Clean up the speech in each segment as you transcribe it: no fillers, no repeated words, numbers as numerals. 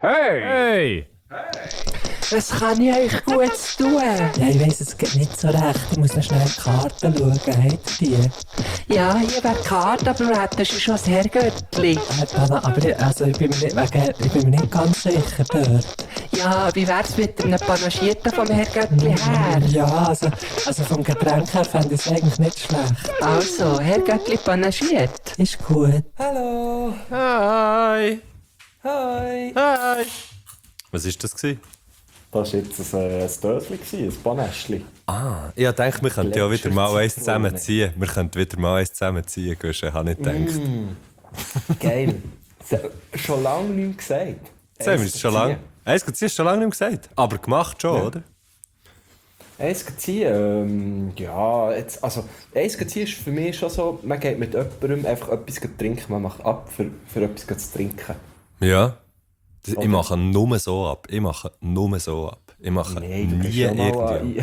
Hey! Was kann ich euch Gutes tun? Ja, ich weiss, es geht nicht so recht. Ich muss noch schnell die Karten schauen. Habt ihr die? Ja, hier wäre die Karte, aber wir hätten schon das Herrgöttli. Aber ich bin mir nicht ganz sicher dort. Ja, wie wär's mit einem Panagierten vom Herrgöttli her? Ja, also vom Getränk her fände ich es eigentlich nicht schlecht. Also, Herrgöttli panagiert. Ist gut. Hallo! Hi! Hi! Hi! Was war das? Das war jetzt ein Döschen, ein Panäschli. Ich dachte, wir könnten ja wieder mal eins Zitrone. zusammenziehen. Wir könnten wieder mal eins zusammenziehen, Guschen. Habe ich gedacht. Geil. Schon lange nicht mehr gesagt. Jetzt haben wir es schon lange. Eins ziehen ist schon lange nicht mehr gesagt. Aber gemacht schon, Ja. oder? Eins ziehen, ja, jetzt, also eins ziehen ist für mich schon so, man geht mit jemandem einfach etwas trinken, man macht ab für etwas zu trinken. Ja. Ich Oder? mache nur so ab. Ich mache nur so ab. Ich mache Nein, du nie bist schon mal irgendwie.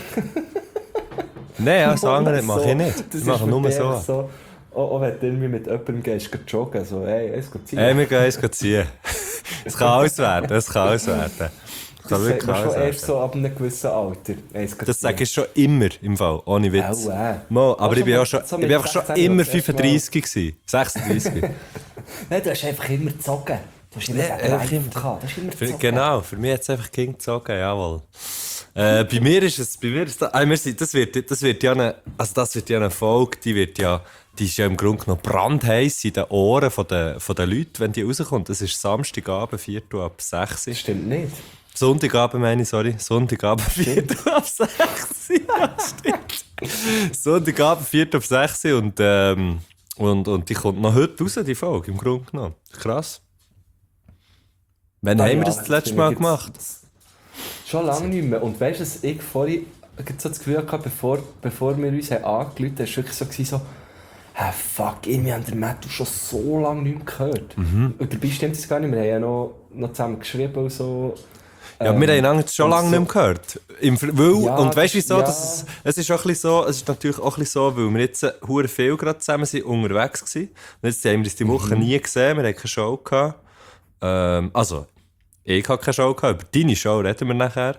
Nein, alles andere mache ich nicht. Ich mache nur so ab. So, auch wenn du irgendwie mit jemandem gehst, joggen, so, hey, eins ziehen. Hey, wir gehen eins ziehen. Es kann alles werden. Es kann alles werden. Es kann Das sagt wirklich man alles schon erst werden. so ab einem gewissen Alter. Das sage ich schon immer im Fall, ohne Witz. Auch, Mo, aber ich bin auch schon, so ich mit bin einfach schon 16 immer das erste Mal. 35 gewesen. 36. Nein, du hast einfach immer gezogen. Du hast immer Ja, Live einfach immer. gehabt. Du hast immer gezogen. Genau, für mich hat es einfach King gezogen, jawohl. Bei mir ist es, das wird ja eine Folge, die ist ja im Grunde genommen brandheiss in den Ohren von den Leuten, wenn die rauskommt. Das ist Samstagabend, 4 Uhr ab 6 Uhr. Stimmt nicht. Sonntagabend meine ich, sorry. Sonntagabend, 4 Uhr ab 6 Uhr. Ja, stimmt. Sonntagabend, 4 Uhr ab 6 Uhr und die kommt noch heute raus, die Folge, im Grunde genommen. Krass. Wann haben wir das letzte Mal gemacht? Schon lange nicht mehr. Und weißt du, dass ich vorhin so das Gefühl hatte, bevor wir uns angerufen haben, war es wirklich so, hey, fuck, wir haben den Matthew schon so lange nicht mehr gehört. Und dabei stimmt es gar nicht, wir haben ja noch zusammen geschrieben und so. Ja, wir haben einander schon lange nicht mehr gehört. Ja, Und weißt du wieso? ja. Es ist auch ein bisschen so, es ist natürlich auch ein bisschen so, weil wir jetzt hure viel gerade zusammen sind, unterwegs waren. Und jetzt haben wir uns die Woche nie gesehen, wir hatten keine Show gehabt. Also, ich hatte keine Show gehabt, über deine Show reden wir nachher.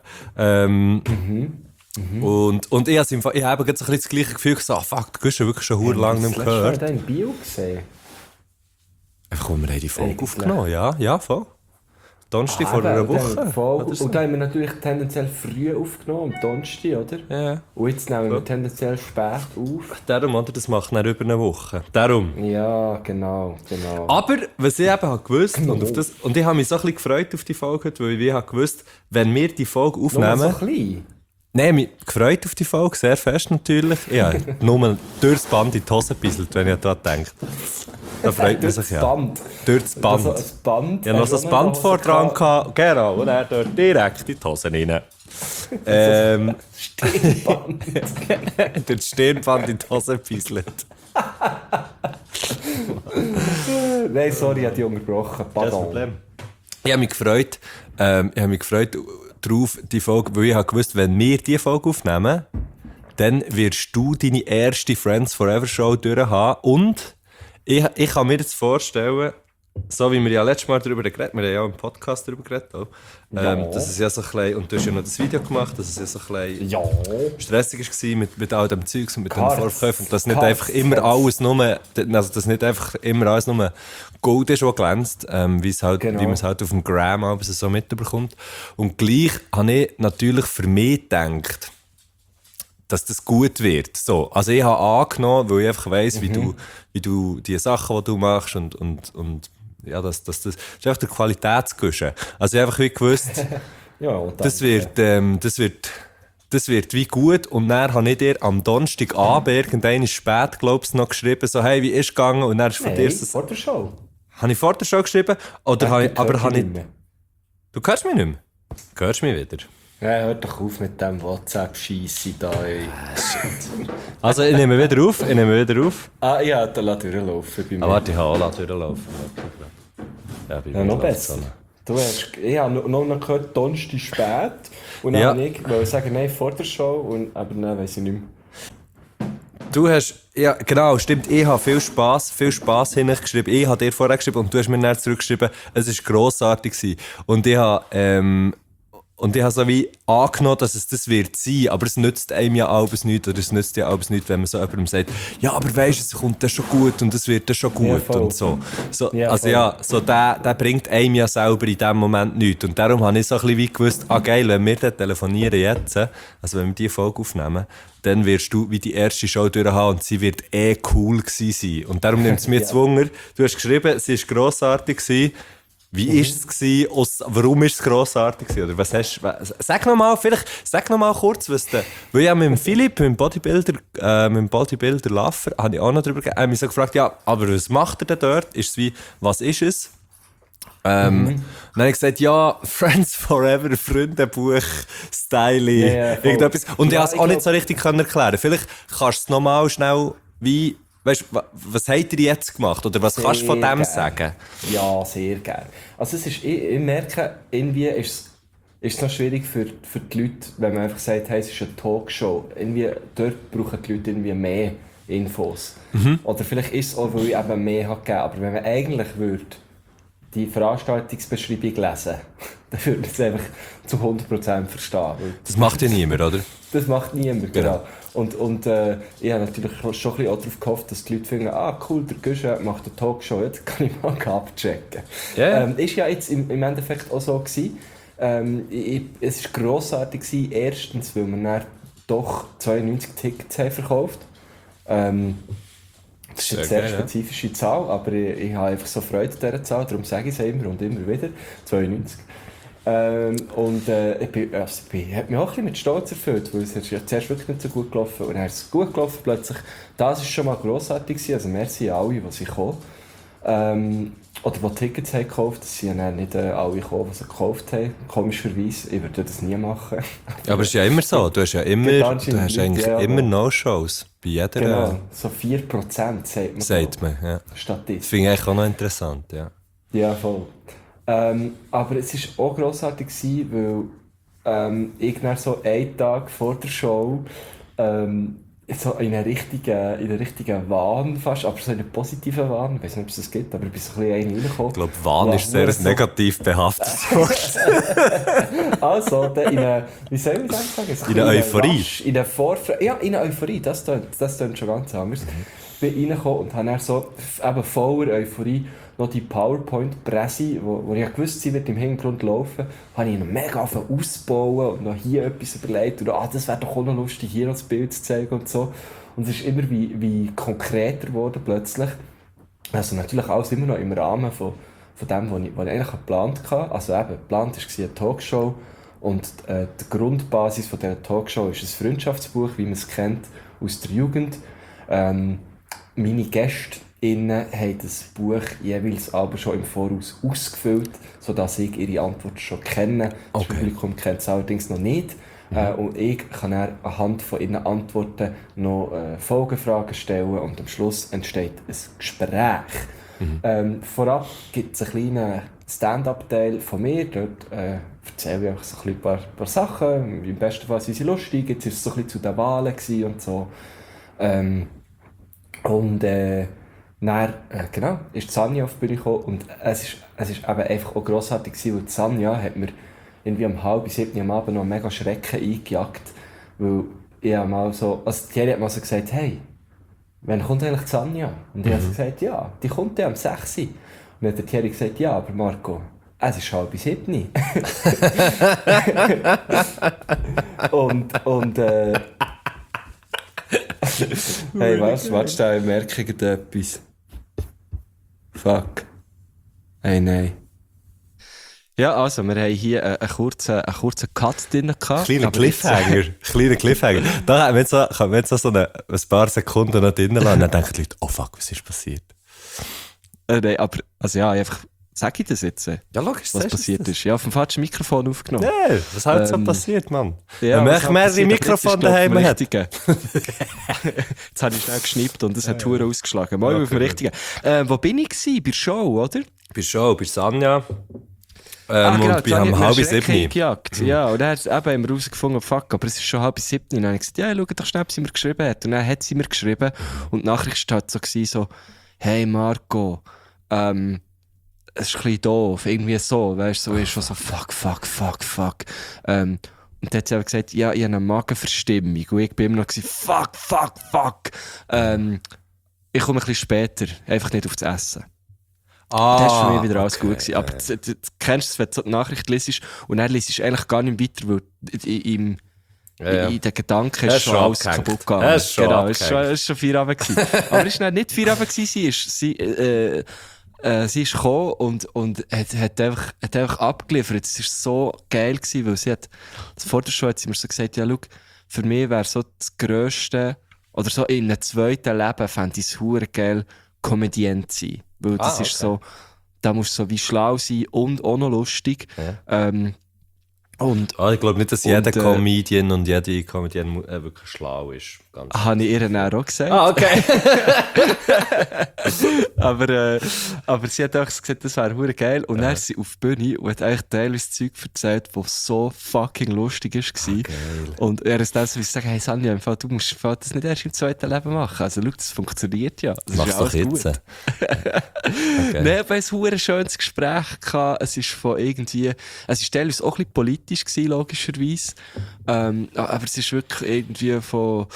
Und ich habe gerade so ein bisschen das gleiche Gefühl, so, fuck, du hast ja wirklich schon hure lange nicht mehr gehört. Hast du in Bio gesehen? Einfach, wo wir die Folge Eigentlich. aufgenommen haben, ja, voll. Donnerstag vor einer Woche. Oder so. Und da haben wir natürlich tendenziell früh aufgenommen, am Donnerstag, oder? Ja. Und jetzt nehmen wir tendenziell spät auf. Darum, oder? Das macht dann über eine Woche. Darum. Ja, genau. Aber, was ich eben habe gewusst, und ich habe mich so ein bisschen gefreut auf die Folge, weil ich habe gewusst, wenn wir die Folge Nur aufnehmen... so klein. Nein, mich gefreut auf die Folge, sehr fest natürlich. Ja, nur durchs Band in die Hose gebisselt, wenn ich daran denke. Da freut man sich ja. Band. Durch das Band. Also ein Band. Ich hatte noch so ein Band vor dran gehabt. Genau, und er dort direkt in die Hose rein. Stirnband. Durch das Stirnband in die Hose gebisselt. Nein, sorry, ich habe dich unterbrochen. Pardon. Ich habe mich gefreut darauf, die Folge, weil ich habe gewusst, wenn wir diese Folge aufnehmen, dann wirst du deine erste Friends Forever Show durchhaben. Und ich kann mir jetzt vorstellen, so wie wir ja letztes Mal darüber geredet haben, wir haben ja auch im Podcast darüber geredet, auch, dass es ja so ein bisschen, und du hast ja noch das Video gemacht, dass es ja so ein bisschen Ja. stressig war mit all dem Zeugs und mit den Cards. Vorverkäufen und dass nicht Cards. einfach immer alles nur, also dass nicht einfach immer alles nur Gold ist, was glänzt, wie man es halt auf dem Gram aber so mitbekommt. Und gleich habe ich natürlich für mich gedacht, dass das gut wird. So, also ich habe angenommen, weil ich einfach weiss, wie du die Sachen, die du machst und ja, das ist einfach der Qualitätsguschen. Also ich habe einfach wie gewusst, Ja, das wird wie gut. Und dann habe ich dir am Donnerstagabend irgendwann spät, glaubst du, noch geschrieben, so, hey, wie ist es gegangen? Und dann ist von dir so... vor der Show. Habe ich vor der Show geschrieben? Oder habe ich... nicht mehr. Du hörst mich nicht mehr? Du hörst mich wieder? Ja, hör doch auf mit dem WhatsApp-Scheisse da, ey. Also, ich nehme wieder auf. Ah, ja, dann lass durchlaufen bei mir. Ah, warte, ich habe auch durchlaufen. Ja, bei Ja, mir noch läuft's besser. so. Ich habe noch gehört, Donnerstag spät. Und dann Ja. wollte ich sagen, nein, vor der Show. Aber dann weiss ich nicht mehr. Du hast, ja genau, stimmt, ich habe viel Spass hingeschrieben. Ich habe dir vorher geschrieben und du hast mir dann zurückgeschrieben, es war grossartig gewesen. Und ich habe so wie angenommen, dass es das wird sein, aber es nützt einem ja alles nichts, oder es nützt ja alles nichts, wenn man so jemandem sagt, ja, aber weisst, es kommt das schon gut und es wird das schon gut und so. Der bringt einem ja selber in dem Moment nichts. Und darum habe ich so ein bisschen wie gewusst, geil, wenn wir dann telefonieren jetzt, also wenn wir diese Folge aufnehmen, dann wirst du wie die erste Show durchhaben und sie wird cool gewesen sein. Und darum nimmt es mir zu Wunder. Du hast geschrieben, sie war grossartig gewesen. Wie war es gewesen? Warum war es grossartig gewesen? Oder was hast du? Sag noch mal kurz, was du... Weil ja mit dem Philipp, mit dem Bodybuilder Laffer, habe ich auch noch drüber mich so gefragt, ja, aber was macht er denn dort? Ist es wie, was ist es? Dann habe ich gesagt, ja, Friends Forever, Freundebuch, Styling, irgendetwas. Und ich konnte es auch nicht so richtig erklären. Vielleicht kannst du es nochmal schnell wie... Weißt du, was habt ihr jetzt gemacht? Oder was kannst du von dem sagen? Ja, sehr gerne. Also es ist, ich merke, irgendwie ist es noch schwierig für die Leute, wenn man einfach sagt, hey, es ist eine Talkshow. Irgendwie, dort brauchen die Leute irgendwie mehr Infos. Oder vielleicht ist es auch, weil ich eben mehr habe gegeben. Aber wenn man eigentlich die Veranstaltungsbeschreibung lesen, dann würde man es einfach zu 100% verstehen. Das macht ja niemand, oder? Das macht niemand, genau. Und ich habe natürlich schon ein bisschen auch darauf gehofft, dass die Leute finden, cool, der Guschen macht eine Talkshow, jetzt kann ich mal abchecken. Yeah. Ist ja jetzt im Endeffekt auch so gewesen. Es war grossartig gewesen, erstens, weil wir dann doch 92 Tickets haben verkauft. Das ist eine sehr spezifische Zahl, aber ich habe einfach so Freude an dieser Zahl, darum sage ich es immer und immer wieder. 92. Hat mich auch ein bisschen mit Stolz erfüllt, weil es ist ja zuerst wirklich nicht so gut gelaufen und dann ist es gut gelaufen plötzlich. Das war schon mal grossartig gewesen, also merci an alle, die sie kommen. Oder die Tickets haben gekauft, das sind ja nicht alle gekommen, die sie gekauft haben. Komischerweise, ich würde das nie machen. Ja, aber es ist ja immer so, du hast ja immer, immer No-Shows. Bei jeder... Genau, so 4% sagt man. Ja. Statistik. Das finde ich eigentlich auch noch interessant, ja. Ja, voll. Aber es war auch grossartig, weil ich dann so einen Tag vor der Show so in einen richtigen Wahn fast, aber so einen positiven Wahn, ich weiß nicht, ob es das gibt, aber ich bin so ein bisschen reingekommen. Ich glaube, Wahn ist sehr so negativ behaftetes Wort. Also, wie soll ich das sagen? In eine Euphorie. In eine Euphorie, das tönt schon ganz anders. Ich bin reingekommen und habe dann so eben voller Euphorie noch die PowerPoint-Presse, wo ich ja gewusst, sie wird im Hintergrund laufen, habe ich noch mega ausbauen und noch hier etwas überlegt und das wäre doch auch noch lustig, hier noch das Bild zu zeigen und so. Und es ist immer wie konkreter geworden plötzlich. Also natürlich alles immer noch im Rahmen von dem, was ich eigentlich geplant hatte. Also eben, geplant war eine Talkshow und die Grundbasis von dieser Talkshow ist ein Freundschaftsbuch, wie man es kennt aus der Jugend. Meine Gäste haben das Buch jeweils aber schon im Voraus ausgefüllt, sodass ich ihre Antwort schon kenne. Das Publikum kennt es allerdings noch nicht. Und ich kann dann anhand von ihren Antworten noch Folgefragen stellen und am Schluss entsteht ein Gespräch. Vorab gibt es einen kleinen Stand-up-Teil von mir. Dort erzähle ich einfach so ein paar Sachen. Im besten Fall sind sie lustig. Jetzt war es so ein bisschen zu den Wahlen und so. Dann, genau, ist Sanja auf die Bühne gekommen und es ist eben einfach auch grossartig gewesen, weil Sanja hat mir irgendwie um 6:30 am Abend noch mega Schrecken eingejagt, weil ich mal so, also Thierry hat mal so gesagt, hey, wann kommt eigentlich Sanja? Und ich habe so gesagt, ja, die kommt ja um 6 Uhr. Und dann hat der Thierry gesagt, ja, aber Marco, es ist 6:30. Hey, was da? Ich merke irgendetwas. Fuck. Hey, nein. Ja, also, wir haben hier einen kurzen Cut drin gehabt. Kleiner Cliffhanger. Da haben wir jetzt so ein paar Sekunden noch drin lassen, dann denken die Leute, oh fuck, was ist passiert? Nein, aber, also ja, einfach, sag ich das jetzt? Ja, logisch, was passiert ist. Ja, auf dem falschen Mikrofon aufgenommen. Nee, was halt so passiert, Mann? Ja, wenn man mehrere Mikrofone daheim hat. Jetzt habe ich schnell geschnippt und es hat Touren ausgeschlagen. Mal auf dem richtigen. Wo bin ich gewesen? Bei der Show, oder? Bei der Show, bei Sanja. Und bei einem halb 7. gejagt. Ja, und dann haben wir herausgefunden, fuck, aber es ist schon halb 7. Und dann habe ich gesagt, ja, schau doch schnell, was sie mir geschrieben hat. Und dann hat sie mir geschrieben und die Nachricht war halt so, hey Marco, es ist ein bisschen doof, irgendwie so, weißt du, so ist schon so, fuck. Und dann hat sie aber gesagt, ja, ich habe eine Magenverstimmung. Und ich bin immer noch gewesen, fuck. Ich komme ein bisschen später, einfach nicht auf das Essen. Das war für mich wieder alles gut gewesen. Aber du kennst es, wenn du so die Nachricht liest und dann liest du eigentlich gar nicht weiter, weil in den Gedanken ist schon alles kaputt gegangen. Genau, es war schon Feierabend gewesen. Aber es war nicht Feierabend gewesen, sie ist gekommen und hat einfach abgeliefert. Es war so geil gewesen, weil sie hat, vor der Show hat sie mir so gesagt, ja, schau, für mich wäre so das Grösste, oder so in einem zweiten Leben fände ich es verdammt geil, Komödient zu sein. Weil das ist so, da musst du so wie schlau sein und auch noch lustig. Ja. Ich glaube nicht, dass jeder Comedian und jede Comedian wirklich schlau ist. Habe ich ihr dann auch gesagt. Okay. aber sie hat auch gesagt, das wäre verdammt geil. Und dann ist sie auf die Bühne und hat eigentlich teilweise Zeug erzählt, das so fucking lustig war. Und er ist dann so, wie ich sage, hey Sanja, du musst das nicht erst im zweiten Leben machen. Also schau, das funktioniert ja. Das mach's doch jetzt. Okay. Nein, aber es war ein schönes Gespräch. Es ist teilweise auch ein bisschen politisch gewesen, logischerweise. Aber es ist wirklich irgendwie von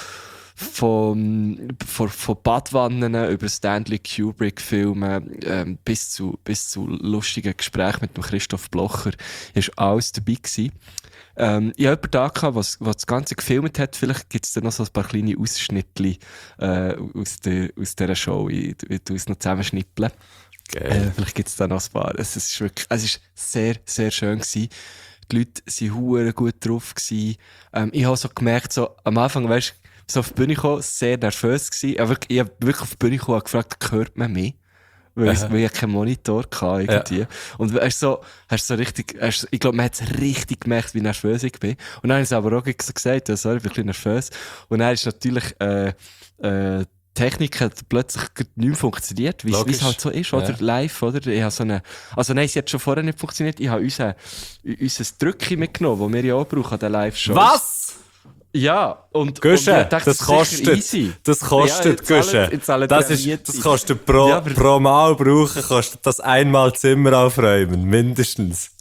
Badwannen über Stanley Kubrick-Filme bis zu lustigen Gesprächen mit dem Christoph Blocher ist alles dabei gewesen. Ich habe jemanden da gehabt, der das Ganze gefilmt hat. Vielleicht gibt es da noch so ein paar kleine Ausschnitte aus dieser Show. Ich tue es noch zusammenschnippeln. Vielleicht gibt es da noch ein paar. Es ist sehr, sehr schön gewesen. Die Leute waren verdammt gut drauf gewesen. Ich habe so gemerkt, so, am Anfang, weißt du, so auf die Bühne gekommen, sehr nervös gewesen. Ich habe wirklich auf die Bühne gekommen und gefragt, hört man mich? Weil ich keinen Monitor hatte irgendwie. Ja. Und hast so richtig, ich glaube, man hat es richtig gemerkt, wie nervös ich bin. Und dann habe ich es aber auch so gesagt, ja, sorry, ich bin ein bisschen nervös. Und dann ist natürlich, Technik hat plötzlich nicht mehr funktioniert, wie es halt so ist, oder? Live, oder? Ich habe nein, sie hat schon vorher nicht funktioniert. Ich habe unser Drückchen mitgenommen, das wir ja auch brauchen an den Live-Shows. Was? Ja, und Gusche, das kostet. Das kostet, Gusche. Das kostet pro Mal brauchen, kostet das einmal Zimmer aufräumen, mindestens.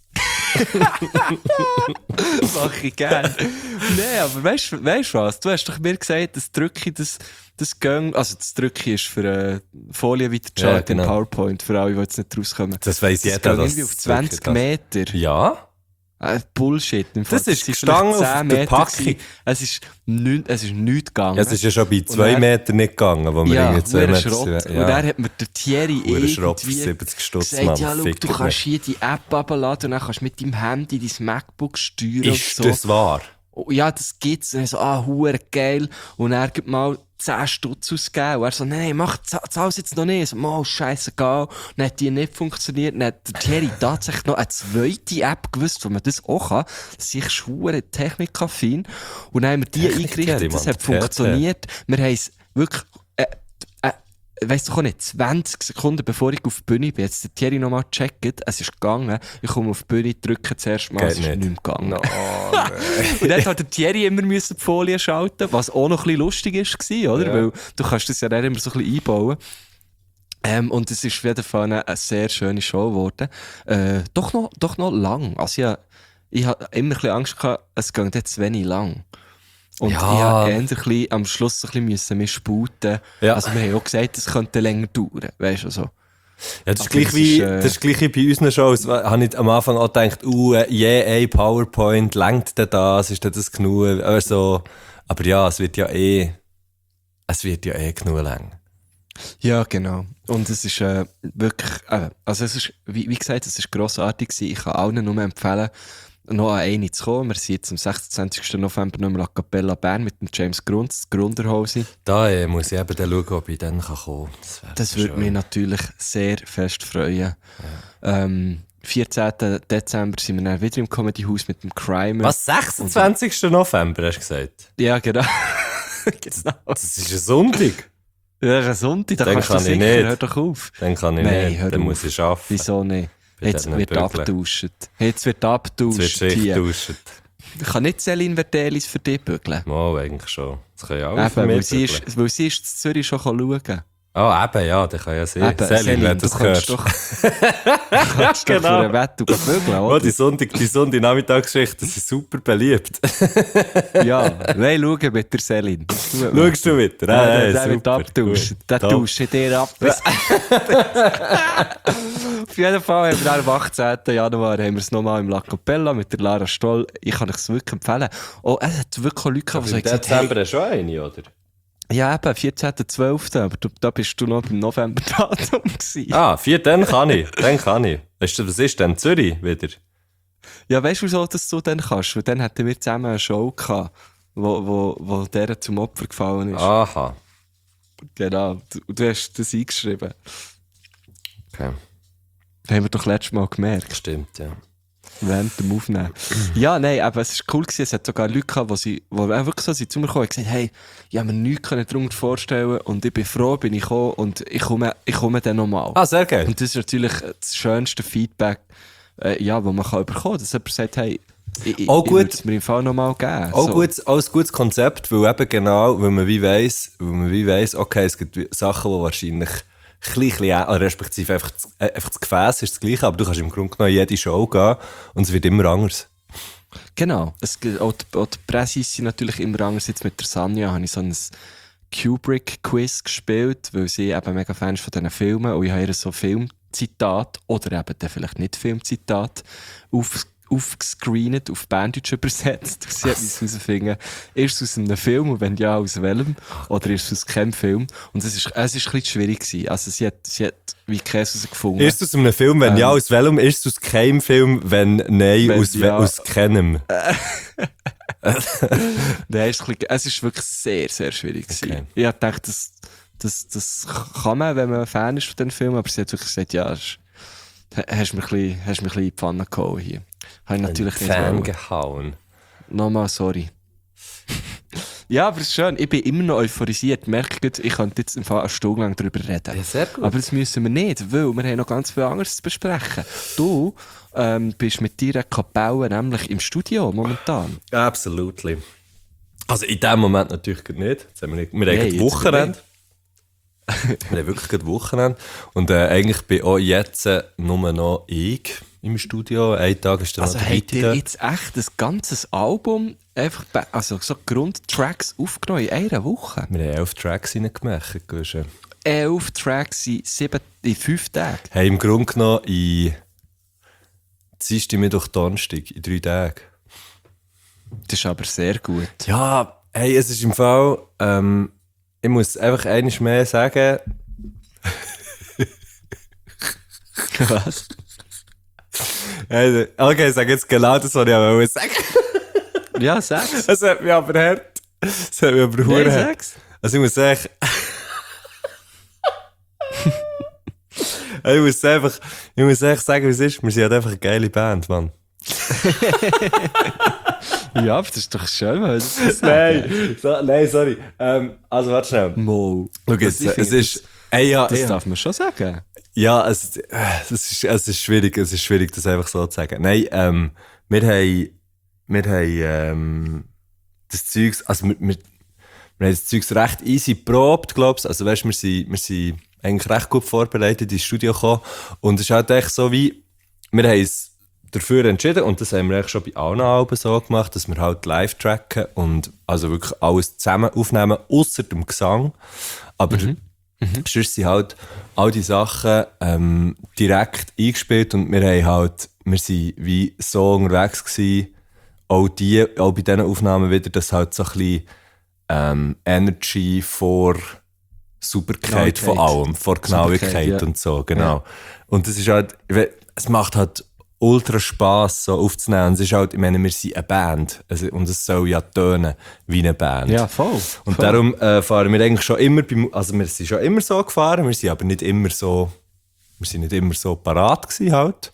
Mach ich gerne. Nein, aber weißt du was? Du hast doch mir gesagt, das Drückchen, das Gang, also das Drückchen ist für Folie weiterzuschalten in PowerPoint, für alle, die jetzt nicht rauskommen. Das weiss jeder. Das irgendwie auf 20 Meter. Ja? Bullshit. Das ist gestanden auf der Packung. Es ist nichts gegangen. Ja, es ist ja schon bei 2 Metern nicht gegangen, wo wir irgendwie 2 Meter sind. Und dann hat mir der Thierry irgendwie 70 Stutz, gesagt, ja, schau, du kannst hier die App abladen und dann kannst du mit deinem Handy dein MacBook steuern. Ist und so. Das wahr? Ja, das gibt's. Und ich so, verdammt geil. Und er gibt mal 10 Stutz ausgegeben. Und er so, nein, zahl's jetzt noch nicht. So, scheissegal. Dann hat die nicht funktioniert. Dann hat der Thierry tatsächlich noch eine zweite App gewusst, wo man das auch kann. Das ist verdammt technikaffin. Und dann haben wir die eingerichtet. Das hat funktioniert. Wir haben es wirklich, weißt du auch nicht, 20 Sekunden bevor ich auf die Bühne bin, jetzt der Thierry nochmal gecheckt, es ist gegangen, ich komme auf die Bühne, drücke zuerst mal, es ist nicht mehr gegangen. No, und dann hat der Thierry immer die Folie schalten, was auch noch ein bisschen lustig war, oder? Ja. Weil du kannst das ja dann immer so ein bisschen einbauen. Und es ist auf jeden Fall eine sehr schöne Show geworden. Doch noch lang. Also ich habe immer ein bisschen Angst gehabt, es geht jetzt wenig lang. Und ich habe am Schluss ein bisschen mich sputen. Ja. Also wir haben auch gesagt, es könnte länger dauern. Weißt du, so. Ja, das ist gleich wie bei unseren Shows. Habe ich am Anfang auch gedacht, ein PowerPoint, lenkt denn das? Ist denn das genug? Also, aber ja, es wird ja genug lang. Ja, genau. Und es ist wirklich, also es ist, wie gesagt, es ist grossartig gewesen. Ich kann allen nur empfehlen, noch an eine zu kommen. Wir sind jetzt am 26. November noch mal a Cappella Bern mit dem James Grunz, Grunderhose. Da muss ich eben dann schauen, ob ich dann kommen kann. Das würde mich natürlich sehr fest freuen. Ja. 14. Dezember sind wir dann wieder im Comedy House mit dem Crimer. Was, 26. November hast du gesagt? Ja, genau. Genau. Das ist ein Sonntag. Ja, ein Sonntag, da kannst du sicher, hör doch auf. Dann kann ich nicht, dann muss ich arbeiten. Wieso nicht? Jetzt wird abgetauscht. Jetzt wird abgetauscht. Ich kann nicht Céline Verdelis für dich bügeln. Oh, eigentlich schon. Das können ja alle für mich bügeln. Weil sie ist in Zürich schon schauen. Ah, eben, ja, das kann ja sein. Céline, wenn du das hörst. Du kannst doch für einen Wett bügeln, oder? Oh, die Sonntag-Nachmittagsgeschichten sind super beliebt. Ja, nein, schauen mit der Céline. Schaust du mit? Der wird abtauschen. Der tauscht dir ab. Auf jeden Fall haben wir am 18. Januar haben wir es nochmal im La Capella mit der Lara Stoll. Ich kann es wirklich empfehlen. Oh, es hat wirklich Leute gehabt, die gesagt haben, Dezember schon eine, oder? Ja, eben, 14.12., aber da bist du noch beim November-Datum gewesen. Ah, dann kann ich. Was ist denn Zürich wieder? Ja, weißt du, wieso dass du dann kannst? Weil dann hatten wir zusammen eine Show gehabt, wo der zum Opfer gefallen ist. Aha. Genau, du hast das eingeschrieben. Okay. Das haben wir doch letztes Mal gemerkt. Stimmt, ja. Während dem Aufnehmen. Ja, nein, aber es war cool gewesen. Es hat sogar Leute gehabt, die wirklich so zu mir gekommen und gesagt, hey, ich habe mir nichts darunter vorstellen und ich bin froh, bin ich gekommen und ich komme dann nochmal. Ah, sehr geil. Und das ist natürlich das schönste Feedback, das man bekommen kann. Dass jemand sagt, hey, ich würde es mir im Fall nochmal geben. Auch ein gutes Konzept, weil eben genau, weil man wie weiss, okay, es gibt Sachen, die wahrscheinlich respektive einfach das Gefäß ist das gleiche, aber du kannst im Grunde genommen in jede Show gehen und es wird immer anders. Genau. Auch die Presse ist natürlich immer anders. Jetzt mit der Sanja habe ich so ein Kubrick-Quiz gespielt, weil sie eben mega Fan ist von diesen Filmen und ich habe ihr so Filmzitat oder eben dann vielleicht nicht Filmzitat aufgescreenet, auf Bandage übersetzt. Sie hat uns herausfinden, ist es aus einem Film und wenn ja, aus welchem? Oder ist es aus keinem Film? Und es ist ein bisschen schwierig gewesen. Also sie hat wie Käse herausgefunden. Ist es aus einem Film, wenn ja, aus welchem? Ist es aus keinem Film, wenn nein, aus keinem? Nein, es ist wirklich sehr, sehr schwierig gewesen. Okay. Ich habe gedacht, das kann man, wenn man ein Fan ist von diesem Film, aber sie hat wirklich gesagt, ja, hast mir ein bisschen in die Pfanne gehauen hier. Habe ich natürlich nicht Fan gehauen. Nochmal, sorry. Ja, aber es ist schön. Ich bin immer noch euphorisiert. Merkt, ich könnte jetzt im Fall eine Stunde lang darüber reden. Ja, sehr gut. Aber das müssen wir nicht, weil wir haben noch ganz viel anderes zu besprechen. Du bist mit deiner Kapelle nämlich im Studio momentan. Absolutely. Also in dem Moment natürlich nicht. Jetzt haben wir haben Wochenende. Wir haben wirklich gerade Wochenende. Und eigentlich bin auch jetzt nur noch ich im Studio. Ein Tag ist dann also noch der habt ihr jetzt echt ein ganzes Album, einfach so Grundtracks aufgenommen in einer Woche? Wir haben 11 Tracks reingemacht. 11 Tracks in 5 Tagen? Hey, im Grunde genommen in Dienstag, Mittwoch, Donnerstag, in 3 Tagen. Das ist aber sehr gut. Ja, hey, es ist im Fall... ich muss einfach eines mehr sagen. Was? Okay, ich sage jetzt genau das, was ich auch sagen wollte. Ja, sag's. Es hat mich aber hart. Es hat mich aber verdammt hart. Also ich muss sagen... ich muss einfach sagen, wie es ist. Wir sind halt einfach eine geile Band, Mann. Ja, aber das ist doch schön, wenn das so Nein, sorry. Also, warte schnell. Mo. Schau jetzt, es ist... Das darf man schon sagen. Ja, es ist schwierig, das einfach so zu sagen. Nein, wir haben das Zeugs, also wir haben das Zeugs recht easy geprobt, glaubst du. Also weißt, wir sind eigentlich recht gut vorbereitet ins Studio gekommen. Und es ist halt echt so wie, wir haben es dafür entschieden, und das haben wir eigentlich schon bei allen Alben so gemacht, dass wir halt live tracken und also wirklich alles zusammen aufnehmen, ausser dem Gesang. Aber sonst sind halt all die Sachen direkt eingespielt und wir sind wie so unterwegs gewesen, auch bei diesen Aufnahmen wieder, dass halt so ein bisschen Energy vor Sauberkeit von allem, vor Genauigkeit und so, genau. Ja. Und das ist halt, es macht halt ultra Spass, so aufzunehmen. Es ist halt, ich meine, wir sind eine Band. Und es soll ja tönen wie eine Band. Ja, voll. Und darum fahren wir eigentlich schon immer, also wir sind schon immer so gefahren, wir sind aber nicht immer so parat gewesen halt.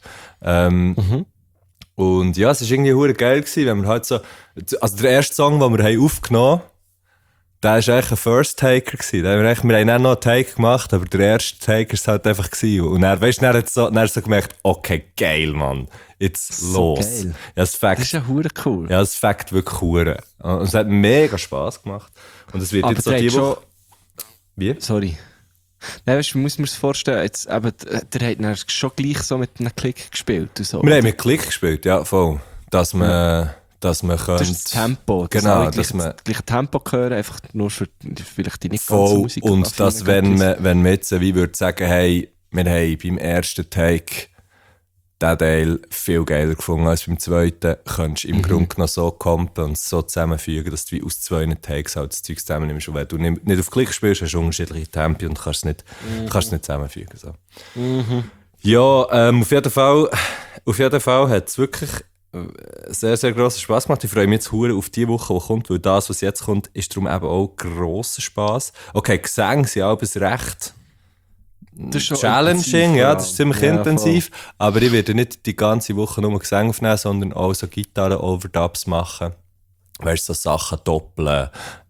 Und ja, es war irgendwie verdammt geil gewesen, wenn wir halt so, also der erste Song, den wir haben aufgenommen haben, der war eigentlich ein First-Taker gewesen. Wir haben dann noch einen Take gemacht, aber der erste Take war es halt einfach gewesen. Und dann, weißt du, dann hat so gemerkt, okay, geil, Mann. Jetzt So los. geil. Ja, das Fact, Das ist ja hure cool. ja, das Fact wirklich hure. Und es hat mega Spass gemacht. Und es wird Aber jetzt so der die hat schon... Woche... Wie? Sorry. Nein, weißt du, man muss mir das vorstellen, jetzt, eben, der hat dann schon gleich so mit einem Klick gespielt und so. Wir haben mit Klick gespielt, ja, voll. Dass man Das ist das Tempo. Dass Genau, alle dass man... das gleiche Tempo hören, einfach nur für vielleicht die nicht ganze Voll. Musik. Und dass, wenn man jetzt wie würde sagen, hey, wir haben beim ersten Take den Teil viel geiler gefunden als beim zweiten, könntest du im Grunde genommen so kompen und so zusammenfügen, dass du wie aus 2 Takes halt das Zeug zusammennimmst. Und wenn du nicht auf Klick spielst, hast du unterschiedliche Tempi und kannst es nicht zusammenfügen. So. Ja, auf jeden Fall hat es wirklich sehr, sehr grossen Spass gemacht. Ich freue mich jetzt hure auf die Woche, die kommt, weil das, was jetzt kommt, ist darum eben auch grosser Spass. Okay, Gesänge sind auch recht Das ist schon challenging, intensiv, ja, das ist ziemlich ja, intensiv. Aber ich werde nicht die ganze Woche nur Gesänge aufnehmen, sondern auch so Gitarren-Overdubs machen. Weißt du, so Sachen doppeln,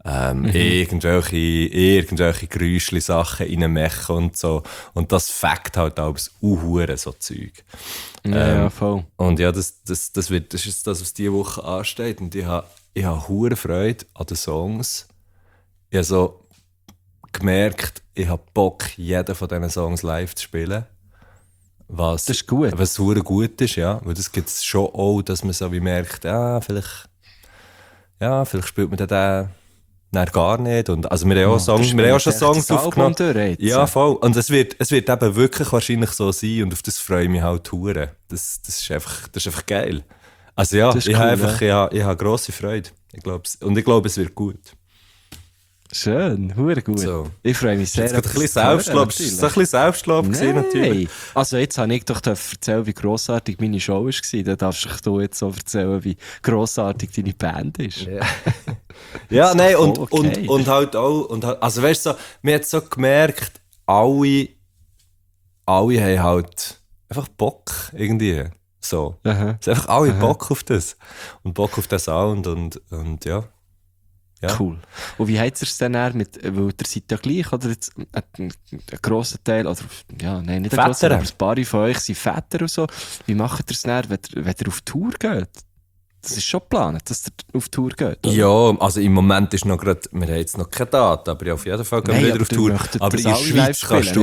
irgendwelche Geräuschli-Sachen reinmachen und so. Und das fängt halt alles Hure so Zeug. Ja, voll. Und ja, das ist das, was diese Woche ansteht. Und ich habe hure Freude an den Songs. Ich habe so gemerkt, ich habe Bock, jeden von diesen Songs live zu spielen. Was, Das ist gut. Was hure gut ist, ja. Weil das gibt es schon auch, dass man so wie merkt, vielleicht spielt man den gar nicht. Und, also wir haben auch Songs, wir haben auch schon Songs aufgenommen. Ja, voll. Und es wird eben wirklich wahrscheinlich so sein und auf das freue ich mich halt hure. Das ist einfach geil. Also ja, ich habe grosse Freude. Ich glaube, es wird gut. Schön, hure gut. So. Ich freue mich sehr. Ein bisschen Selbstlob. Es war so ein bisschen Selbstlob gewesen, natürlich. Also jetzt habe ich doch erzählen, wie grossartig meine Show war. Dann darfst du jetzt so erzählen, wie grossartig deine Band ist. Ja, ja nein, okay. und halt auch, also weißt du, so, man hat so gemerkt, alle haben halt einfach Bock, irgendwie, so. Aha. Es haben einfach alle Bock auf das. Und Bock auf den Sound und ja. Ja. Cool. Und wie habt ihr es denn mit, weil ihr seid ja gleich, oder jetzt ein grosser Teil, oder, ja, nein, nicht ein grosser, aber ein paar von euch sind Väter und so. Wie macht ihr es dann, wenn ihr auf Tour geht? Das ist schon geplant, dass ihr auf Tour geht, oder? Ja, also im Moment ist noch gerade, wir haben jetzt noch keine Daten, aber ja, auf jeden Fall gehen wir wieder auf Tour. Aber in der Schweiz kannst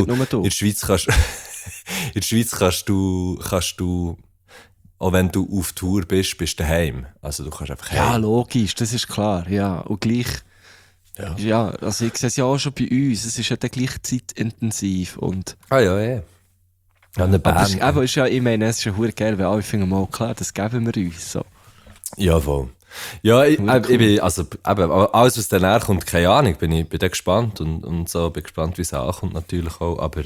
du, auch wenn du auf Tour bist du daheim. Also du kannst einfach Ja, heim. logisch, das ist klar, ja. Und gleich, ja, also ich sehe es ja auch schon bei uns, es ist ja dann gleich zeitintensiv und... Ah ja. Ja, eine Band. Aber ist ja, ich meine, es ist ja verdammt geil, wenn alle finden, mal klar, das geben wir uns, so. Ja, voll. Ja, ich bin, also, eben, aber alles, was danach kommt, keine Ahnung, bin da gespannt und so, bin gespannt, wie es ankommt natürlich auch, aber,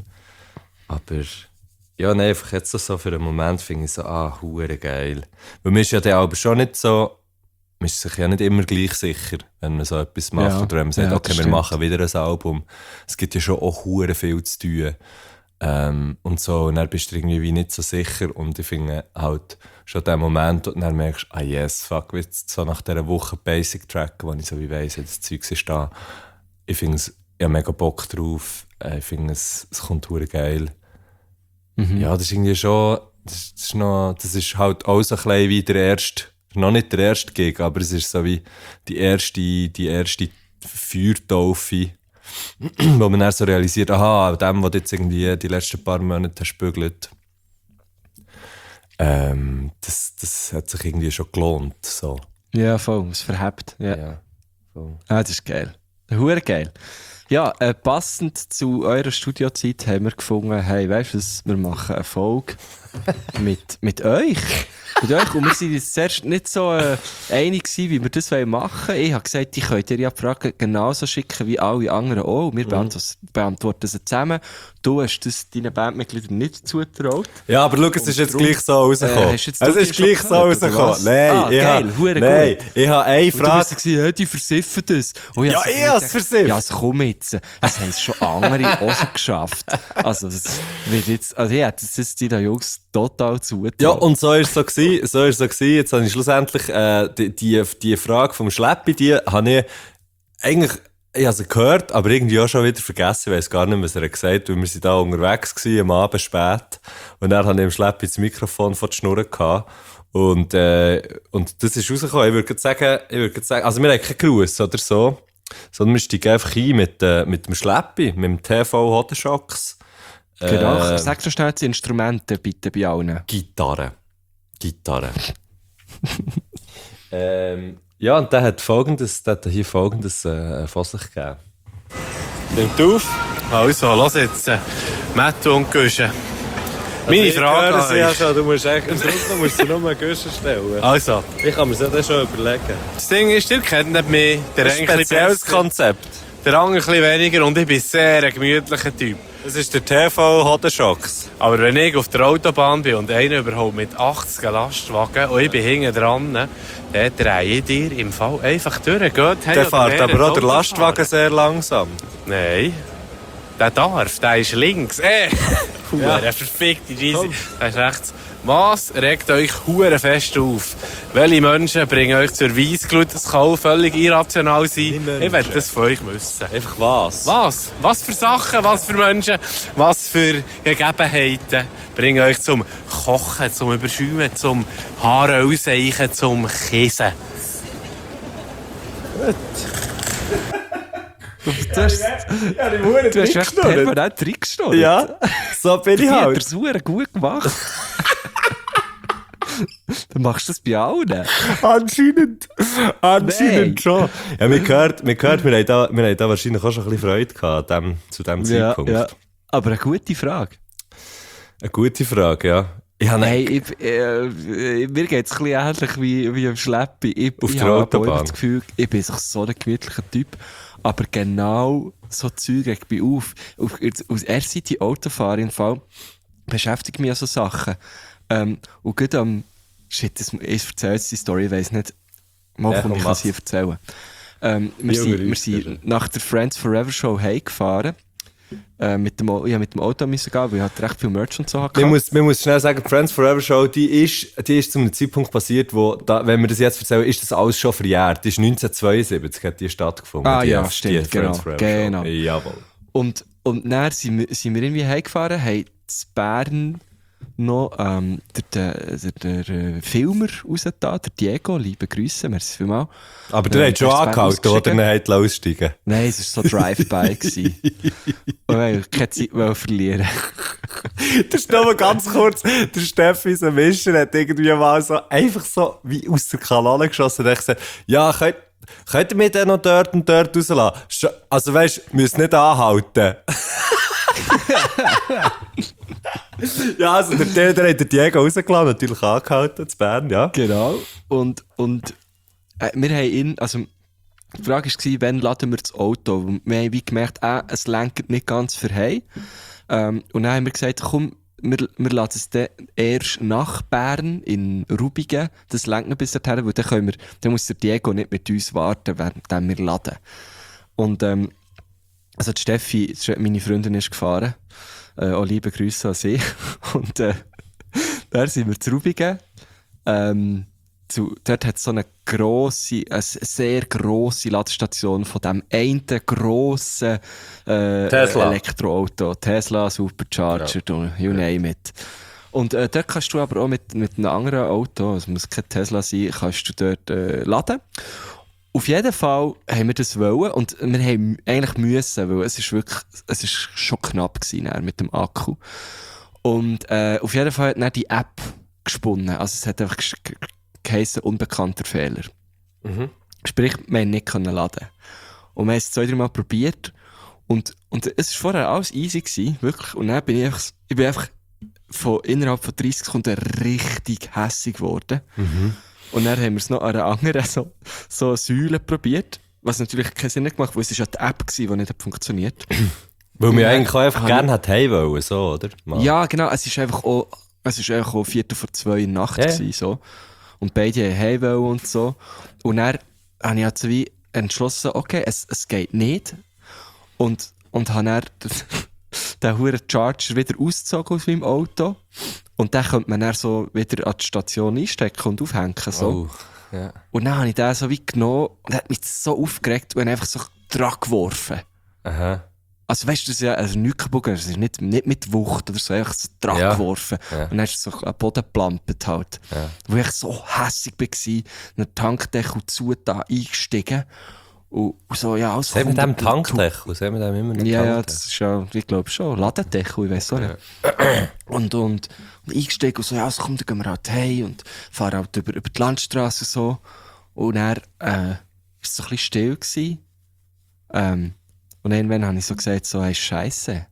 ja, nein, einfach jetzt so für einen Moment finde ich so, hure geil. Weil man ist ja dann aber schon nicht so, man ist sich ja nicht immer gleich sicher, wenn man so etwas macht, Ja. oder wenn man sagt, Ja, okay, das wir stimmt. machen wieder ein Album. Es gibt ja schon auch hure viel zu tun. Und so, und dann bist du irgendwie wie nicht so sicher und ich finde halt schon den Moment, und dann merkst du, yes, fuck, jetzt so nach dieser Woche Basic Track, wo ich so wie weiss, das Zeug ist da. Ich finde es, ich habe mega Bock drauf, ich finde es kommt hure geil. Ja, das ist irgendwie schon, das ist halt auch so ein bisschen wie der erste, noch nicht der erste Gig, aber es ist so wie die erste Feuertaufe, wo man dann so realisiert, aha, dem, was du jetzt irgendwie die letzten paar Monate hast bügelt, das hat sich irgendwie schon gelohnt, so. Ja, voll, es verhebt, ja. Ja, voll. Das ist geil. Hure geil. Ja, passend zu eurer Studiozeit haben wir gefunden, hey, weißt du was, wir machen eine Folge mit euch. Und wir sind jetzt zuerst nicht so einig gewesen, wie wir das machen wollen. Ich habe gesagt, ich könnt ihr ja die Fragen genauso schicken wie alle anderen auch. Wir beantworten sie zusammen. Du hast das deinen Bandmitgliedern nicht zugetraut. Ja, aber schau, es ist jetzt gleich so rausgekommen. hast jetzt Es du ist schon gleich so gehört, oder rausgekommen. was? Nein, Geil, hure gut. ich habe eine Und du Frage. bist gesagt, hey, die versiffen das. Und Ja, ich habe es versifft. Ja, also komm jetzt. Das haben es schon andere auch schon geschafft. Also, das wird jetzt, also ich hätte das den Jungs total zugetraut. Ja, und so ist es so gewesen. Jetzt habe ich schlussendlich die Frage vom Schleppi, die habe ich eigentlich, ich habe sie gehört, aber irgendwie auch schon wieder vergessen, ich weiss gar nicht mehr, was er gesagt hat, weil wir sind da unterwegs gewesen, am Abend spät. Und dann habe ich im Schleppi das Mikrofon vor die Schnurren gehabt. Und das ist rausgekommen. Ich würde sagen, also wir haben keinen Gruß oder so, sondern wir steigen einfach ein mit dem Schleppi, mit dem TV Hodenschocks. Genau, sag so schnell die Instrumente bitte bei allen. Gitarre. Ja, und der hat hier folgendes von sich gegeben. Nimmt auf. Also, lass jetzt. Matto und Güsche. Meine Frage an euch. Schon, du musst nur einen Güsche stellen. Also. Ich kann mir das dann schon überlegen. Das Ding ist, ihr kennt mich. Der Das ist ein spezielles Konzept. Der andere ein bisschen weniger und ich bin sehr ein gemütlicher Typ. Das ist der TV Hodenschocks. Aber wenn ich auf der Autobahn bin und einer überholt mit 80 Lastwagen und ich bin hinten dran, dann drehe ich dir im Fall einfach durch. Der fährt aber auch der Lastwagen sehr langsam. Nein. Der darf, der ist links. Der verfickte Scheisse. Der ist rechts. Was regt euch hure fest auf? Welche Menschen bringen euch zur Weissglut? Das kann auch völlig irrational sein. Ich will das von euch wissen. Einfach was? Was? Was für Sachen, was für Menschen, was für Gegebenheiten bringen euch zum Kochen, zum Überschäumen, zum Haare auseichen, zum Käse? Du hast echt permanent reingeschnurrt. Ja, so bin ich Die hat halt. er super gut gemacht. Dann machst du das bei allen. Anscheinend Nein. schon. Ja, wir haben da wahrscheinlich auch schon ein bisschen Freude gehabt zu diesem Zeitpunkt. Ja. Aber eine gute Frage. Eine gute Frage, ja. Hey, mir geht es ein bisschen ähnlich wie am Schleppi. Auf ich der habe Autobahn. immer das Gefühl, ich bin so ein gemütlicher Typ. Aber genau so Zeug regt mich auf. Aus erster Seite Autofahren im Fall beschäftigt mich an so Sachen. Und gerade am... Shit, ich erzähle jetzt die Story, ich weiss nicht. Mal komm, ich kann sie erzählen. Wir sind nach der Friends Forever Show heimgefahren. Ich musste mit dem Auto gehen, weil ich halt recht viel Merch und so hatte. Man muss schnell sagen, die Friends Forever Show, die ist zu einem Zeitpunkt passiert, wenn wir das jetzt erzählen, ist das alles schon verjährt. Die ist 1972 hat die stattgefunden. Ah die ja, die stimmt, Friends Forever genau. Show. Jawohl. Und dann sind wir irgendwie heimgefahren, haben in Bern noch der Filmer rausgetan, der Diego, liebe Grüße, merci vielmals. Aber der hat schon angehalten, oder? Dann hat er aussteigen. Nein, es war so Drive-By gewesen. Und wir keine Zeit verlieren. Das ist nur ganz kurz. Der Steffi, so Mischer, hat irgendwie mal so, einfach so wie aus der Kanone geschossen. Und ich gesagt, ja, könnt ihr mich dann noch dort und dort rauslassen? Also weisst, müsst nicht anhalten. Ja, also der hat der Diego rausgelassen, natürlich angehalten, zu Bern, ja. Genau. Und wir haben ihn, also die Frage war, wann laden wir das Auto? Und wir haben wie gemerkt, es lenkt nicht ganz für heim. Und dann haben wir gesagt, komm, wir lassen es dann erst nach Bern in Rubigen. Das lenkt noch bis dorthin, weil dann muss der Diego nicht mit uns warten, während wir laden. Und also die Steffi, meine Freundin, ist gefahren. Auch liebe Grüße an sie. Und da sind wir zu Rubigen. Dort hat es so eine sehr grosse Ladestation von dem einen grossen Elektroauto. Tesla, Supercharger, you name it. Und dort kannst du aber auch mit einem anderen Auto, es muss kein Tesla sein, kannst du dort laden. Auf jeden Fall haben wir das wollen und wir haben eigentlich müssen, weil es ist schon knapp gewesen mit dem Akku. Und auf jeden Fall hat dann die App gesponnen. Also es hat einfach geheißen, unbekannter Fehler. Mhm. Sprich, wir haben nicht laden. Und wir haben es 2-3 Mal probiert und es war vorher alles easy gewesen, wirklich. Und dann bin ich einfach innerhalb von 30 Sekunden richtig hässig geworden. Mhm. Und dann haben wir es noch an einer anderen so Säule probiert, was natürlich keinen Sinn gemacht hat, weil es ja die App war, die nicht funktioniert. Weil wir eigentlich auch einfach gerne heim wollen, so, oder? Mal. Ja, genau, es ist einfach auch 2:45 in der Nacht gewesen, so. Und beide haben heim wollen und so. Und dann habe ich also wie entschlossen, okay, es geht nicht. Und habe dann den huren Charger wieder ausgezogen aus meinem Auto. Und den könnte man dann so wieder an die Station einstecken und aufhängen. So. Ja. Und dann habe ich den so wie genommen und er hat mich so aufgeregt und einfach so dran geworfen. Aha. Also weißt du, das ist ja nichts kaputt gegangen, es ist nicht mit Wucht oder so, einfach so dran Ja. geworfen. Ja. Und dann ist es so am Boden geplampert halt. Ja. Wo ich so hässig war, den Tankdeckel zu da eingestiegen. Und so, ja, alles Was haben wir mit dem kommt- Tankdeckel? Was haben wir dem immer noch Ja, Tankdeckel? das ist ja, ich glaube schon, Ladendeckel, ich weiß auch nicht. Und eingestiegen und so, ja, also komm, dann gehen wir halt heim und fahren halt über die Landstraße so. Und dann, ist es so ein bisschen still gewesen. Und irgendwann habe ich so gesagt, so, hey, Scheisse.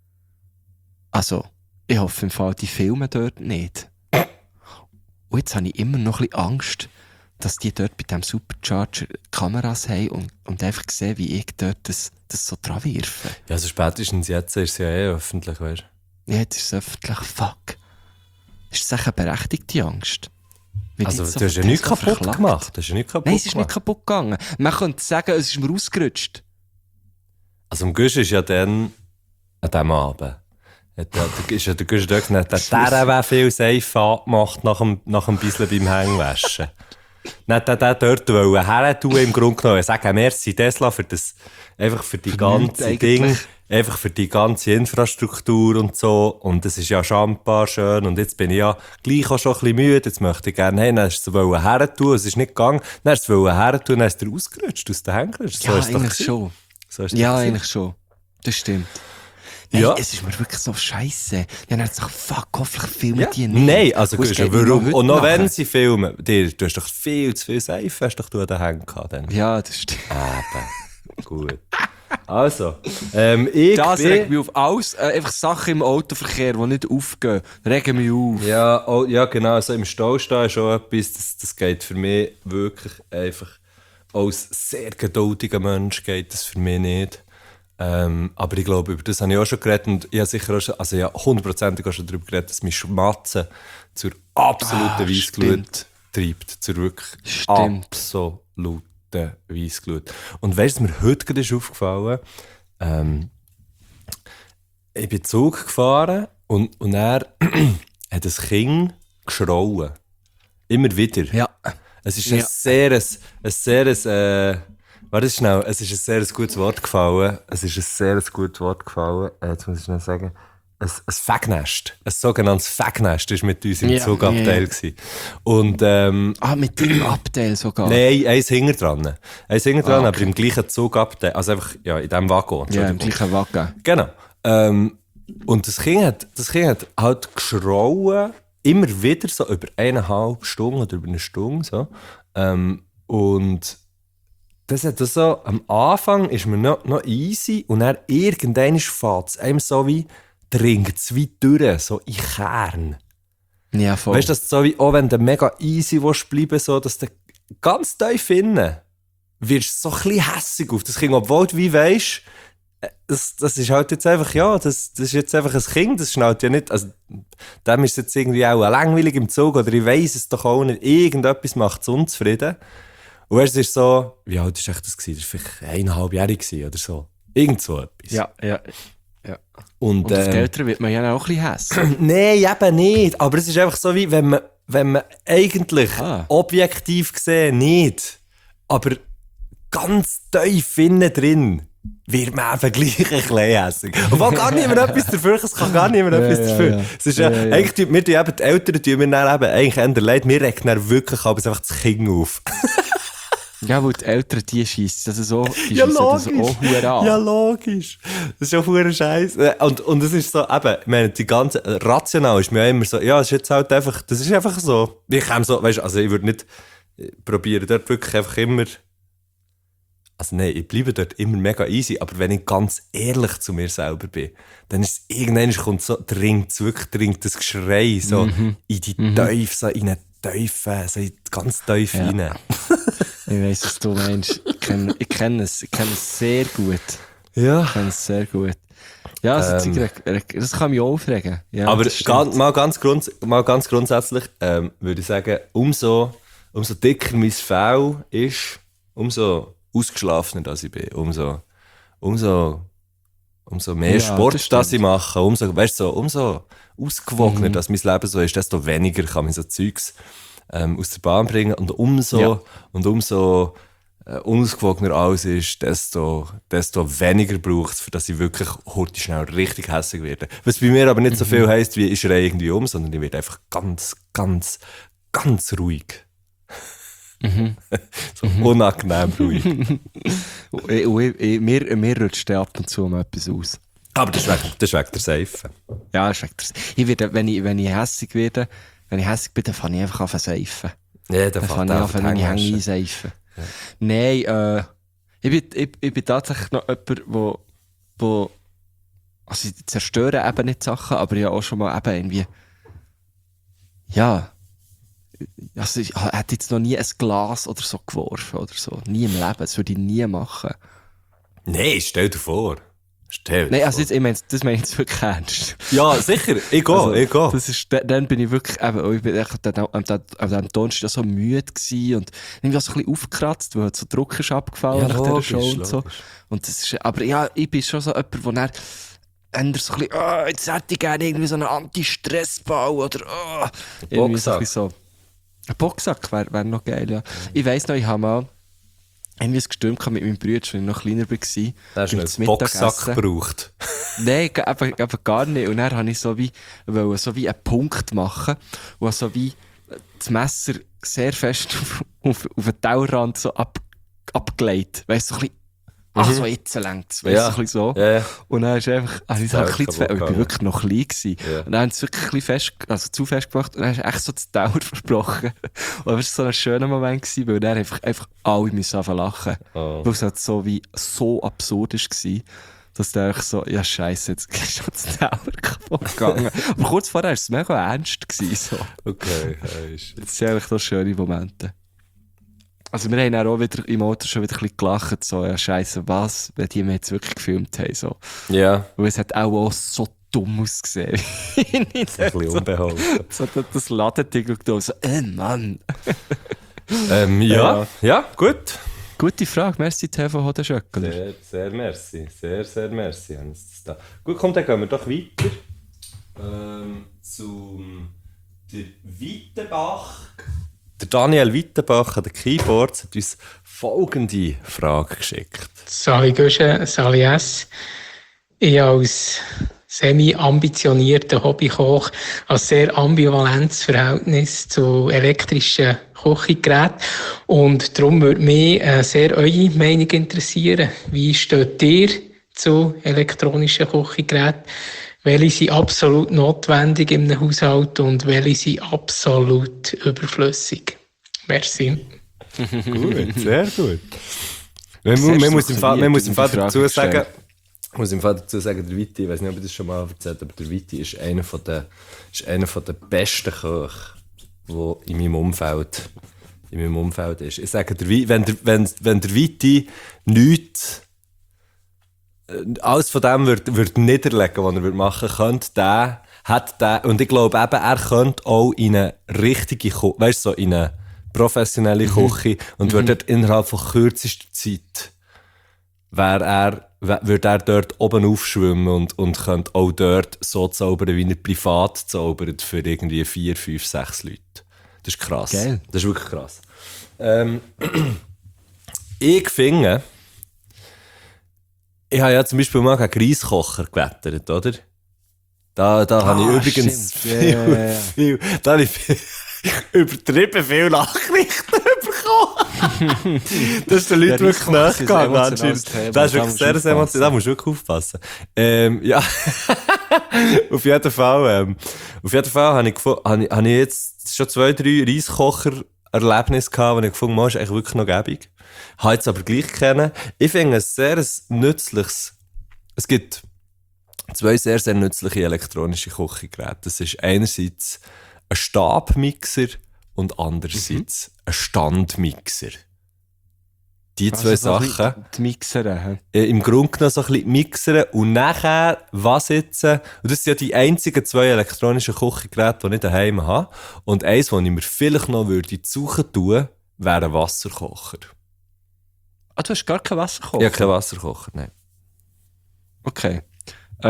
Also, ich hoffe im Fall, die filmen dort nicht. Und jetzt habe ich immer noch ein bisschen Angst, dass die dort bei diesem Supercharger Kameras haben und einfach sehen, wie ich dort das so dran wirfe. Ja, also spätestens jetzt ist es ja öffentlich, weißt du? Ja, jetzt ist es öffentlich. Fuck. Ist das echt eine berechtigte Angst? Wird Also, jetzt du hast ja von nichts Tesla kaputt verklagt? gemacht. Du hast ja nichts kaputt Nein, es ist gemacht. nicht kaputt gegangen. Man könnte sagen, es ist mir ausgerutscht. Also, am Gusch ist ja dann, an diesem Abend, ist ja der Gusch dort gesagt, der wäre viel safe angemacht nach dem bisschen beim Hängwaschen. Nicht der dort her tun, im Grunde genommen. Sagen, merci Tesla für das, einfach für die ganze nichts Ding, eigentlich. einfach für die ganze Infrastruktur und so. Und es ist ja schambar schön. Und jetzt bin ich ja gleich auch schon ein bisschen müde. Jetzt möchte ich gerne, hey, dann hast du es her tun, es ist nicht gegangen. Dann hast du es her tun, dann hast du ausgerutscht, aus den Händen gerutscht. So Ja, ist es doch eigentlich gewesen. schon. So ist es Ja, doch gewesen. eigentlich schon. Das stimmt. Nein, Ja. es ist mir wirklich so scheisse. Die haben gesagt, fuck, hoffentlich filmen die nicht. Nein, also Und es Gusch, geht mir warum? noch heute Und noch nachher. wenn sie filmen, du hast doch viel zu viel Seife, hast doch du an den Händen gehabt. Dann. Ja, das stimmt. Eben. Gut. Also, ich Das bin... regt mich auf. Alles, einfach Sachen im Autoverkehr, die nicht aufgehen, regen mich auf. Ja, oh, ja, genau. Also im Stau stehen ist schon etwas, das geht für mich wirklich einfach, als sehr geduldiger Mensch geht das für mich nicht. Aber ich glaube, über das habe ich auch schon geredet und ich habe sicher auch schon, also ja, 100%ig auch schon darüber geredet, dass mich Schmatzen zur absoluten Weissglut stimmt. treibt. Zur wirklich Stimmt. absoluten Weissglut. Und weißt du, mir heute gerade ist aufgefallen, ich bin Zug gefahren und er hat ein Kind geschrauen. Immer wieder. Ja. Es ist Ja. warte schnell, es ist ein sehr gutes Wort gefallen. Jetzt muss ich schnell sagen. Ein Fegnest. Ein sogenanntes Fegnest war mit uns im Ja, Zugabteil. ja. Gewesen. Und, Mit deinem Abteil sogar. nein, eins hinter dran. Okay. Aber im gleichen Zugabteil. Also einfach, ja, in diesem Waggon. Ja, im Entschuldigung. gleichen Wagen. Genau. Und das Kind hat halt geschrauen, immer wieder so über 1,5 Stunden oder über eine Stunde. So. Und das hat so, am Anfang ist mir noch easy und dann irgendwann fährt es einem so wie, dringt es wie durch, so in den Kern. Ja, voll. Weißt du, dass so wie, auch wenn du mega easy willst bleiben, so, dass du ganz tief innen wirst so ein bisschen hässig auf das Kind, obwohl du wie weisst, das ist halt jetzt einfach, ja, das ist jetzt einfach ein Kind, das schnallt ja nicht, also dem ist es jetzt irgendwie auch langweilig im Zug oder ich weiss es doch auch nicht, irgendetwas macht es unzufrieden. Und es ist so, wie alt war das gewesen? Das war vielleicht 1,5-jährig gewesen oder so. Irgend so etwas. Ja. Und, Und auf die Eltern wird man ja auch ein bisschen hässlich. nein, eben nicht. Aber es ist einfach so, wie wenn man eigentlich objektiv gesehen nicht, aber ganz tief innen drin wird man eben gleich ein bisschen hässig. Obwohl gar niemand etwas dafür, es kann gar niemand etwas dafür. Es ist eigentlich, wir tun eben die Eltern, tun wir dann eben eigentlich eher leid, wir regen dann wirklich aber einfach das Kind auf. Ja, weil die Eltern die schiessen. Das so, die Ja, schiessen das logisch. auch verdammt an. Ja, logisch. Das ist ja verdammt Scheiße. Und es ist so, eben, ich meine, die ganze, rational ist mir ja immer so, ja, es ist jetzt halt einfach, das ist einfach so. Ich kann so, weißt du, also ich würde nicht probieren, dort wirklich einfach immer, also nein, ich bleibe dort immer mega easy, aber wenn ich ganz ehrlich zu mir selber bin, dann ist es irgendwann kommt so, dringt das Geschrei so in die Tiefe, so in eine Tiefe, so in die ganz Tiefe rein. Ich weiss, was du meinst. Ich kenne es sehr gut. Ja. Ich kenne es sehr gut. Ja, also das kann mich auch aufregen. Ja, Aber das stimmt. mal ganz grundsätzlich würde ich sagen, umso dicker mein Fell ist, umso ausgeschlafener dass ich bin, umso mehr Ja, Sport das dass stimmt. ich mache, umso ausgewogener dass mein Leben so ist, desto weniger kann mich so Zeugs aus der Bahn bringen. Und umso unausgewogener alles ist, desto weniger braucht es, für dass ich wirklich heute schnell richtig hässlich werde. Was bei mir aber nicht so viel heisst, wie ich schreie irgendwie sondern ich werde einfach ganz, ganz, ganz ruhig. So unangenehm ruhig. Mir rutscht ab und zu mal etwas aus. Aber das ist wegen der Seife. Ja, das ist wegen der ich werde, wenn ich hässig werde, wenn ich hässig bin, dann fange ich einfach an zu seifen. Ja, Dann fange ich an, meine Hänge einseifen. Ja. Nein, ich bin tatsächlich noch jemand, wo also ich zerstöre eben nicht Sachen, aber ich habe auch schon mal eben irgendwie, ja, also ich hätte jetzt noch nie ein Glas oder so geworfen oder so. Nie im Leben, das würde ich nie machen. Nein, stell dir vor. Nein, also jetzt, das meine ich jetzt wirklich ernst. Ja, sicher, ich gehe. Das ist, dann bin ich wirklich, ich bin am Donnerstag so müde gewesen und irgendwie auch so ein bisschen aufgekratzt, weil so Druck ist abgefallen nach dieser Show und so. Und das ist, aber ja, ich bin schon so jemand, wo dann ändert so ein bisschen, jetzt hätte ich gerne irgendwie so einen Anti-Stress-Ball oder, irgendwie so ein bisschen so. Ein Boxsack wäre noch geil, ja. Ich weiss noch, ich habe mal irgendwie ein Gestürm mit meinem Bruder, als ich noch kleiner war. Da hast du einen Boxsack gebraucht? Nein, eben gar nicht. Und dann wollte ich so wie einen Punkt machen, wo so wie das Messer sehr fest auf den Tellrand so abgelegt. Weißt du, so ein bisschen, so jetzt längt es. Weißt du, so ein bisschen so. Ja. Und dann ist einfach, ich war wirklich noch klein gewesen. Ja. Und dann haben sie es wirklich ein bisschen zu fest gemacht. Und dann hast du echt so das Dauer versprochen. Und das war so ein schöner Moment gewesen, weil dann einfach alle müssen anfangen lachen. Weil es halt so absurd war, dass der einfach so, ja scheisse, jetzt ist schon das Dauer kaputt gegangen. Aber kurz vorher war es mega ernst gewesen, so. Okay. Das sind eigentlich noch schöne Momente. Also wir haben dann auch wieder im Auto schon wieder ein bisschen gelacht, so, ja scheisse, was, wenn die mir jetzt wirklich gefilmt haben, so. Ja. Weil es hat auch so dumm ausgesehen. Ein bisschen unbeholfen. So das Ladending und so, Mann. Ja, gut. Gute Frage, merci TV Hodenschöckler. Sehr merci, sehr merci. Gut, komm, dann gehen wir doch weiter. Zum der Weitenbach. Der Daniel Weitenbach an den Keyboards hat uns folgende Frage geschickt. Sali Guschen, Sali S. Ich als semi-ambitionierter Hobbykoch ein sehr ambivalentes Verhältnis zu elektrischen Kochgeräten. Und darum würde mich sehr eure Meinung interessieren. Wie steht ihr zu elektronischen Kochgeräten? Welche sind absolut notwendig in einem Haushalt und welche sind absolut überflüssig? Merci. Gut, sehr gut. Man muss im Fall dazu sagen, der Viti, ich weiß nicht, ob ich das schon mal erzählt habe, aber der Viti ist einer der besten Köche, der in meinem Umfeld ist. Ich sage, wenn der Viti nichts, alles von dem wird niederlegen, was er machen könnte, und ich glaube eben, er könnte auch in eine richtige so in eine professionelle Küche und würde dort innerhalb von kürzester Zeit würde er dort oben aufschwimmen und könnte auch dort so zaubern, wie er privat zaubert für irgendwie 4, 5, 6 Leute. Das ist krass. Geil. Das ist wirklich krass. Ich finde, ich habe ja zum Beispiel mal einen Reiskocher gewettert, oder? Da habe ich übrigens viel übertrieben viel Nachrichten bekommen. Das ist den Leuten wirklich nachgegangen anscheinend. Das ist wirklich sehr emotional. Da musst du wirklich aufpassen. Ja. Auf jeden Fall habe ich jetzt schon 2, 3 Reiskocher-Erlebnisse gehabt, die ich gefunden habe, ist eigentlich wirklich noch gäbig. Habe jetzt aber gleich kennen. Ich finde es sehr nützliches. Es gibt 2 sehr, sehr nützliche elektronische Kochgeräte. Das ist einerseits ein Stabmixer und andererseits ein Standmixer. Die 2 Sachen. Die Mixer. Im Grunde genommen so ein bisschen mixern und nachher, was jetzt, und das sind ja die einzigen 2 elektronischen Kochgeräte, die ich daheim habe. Und eins, das ich mir vielleicht noch suchen tun, wäre ein Wasserkocher. Ah, du hast gar keinen Wasserkocher? Ja, keinen Wasserkocher, nein. Okay.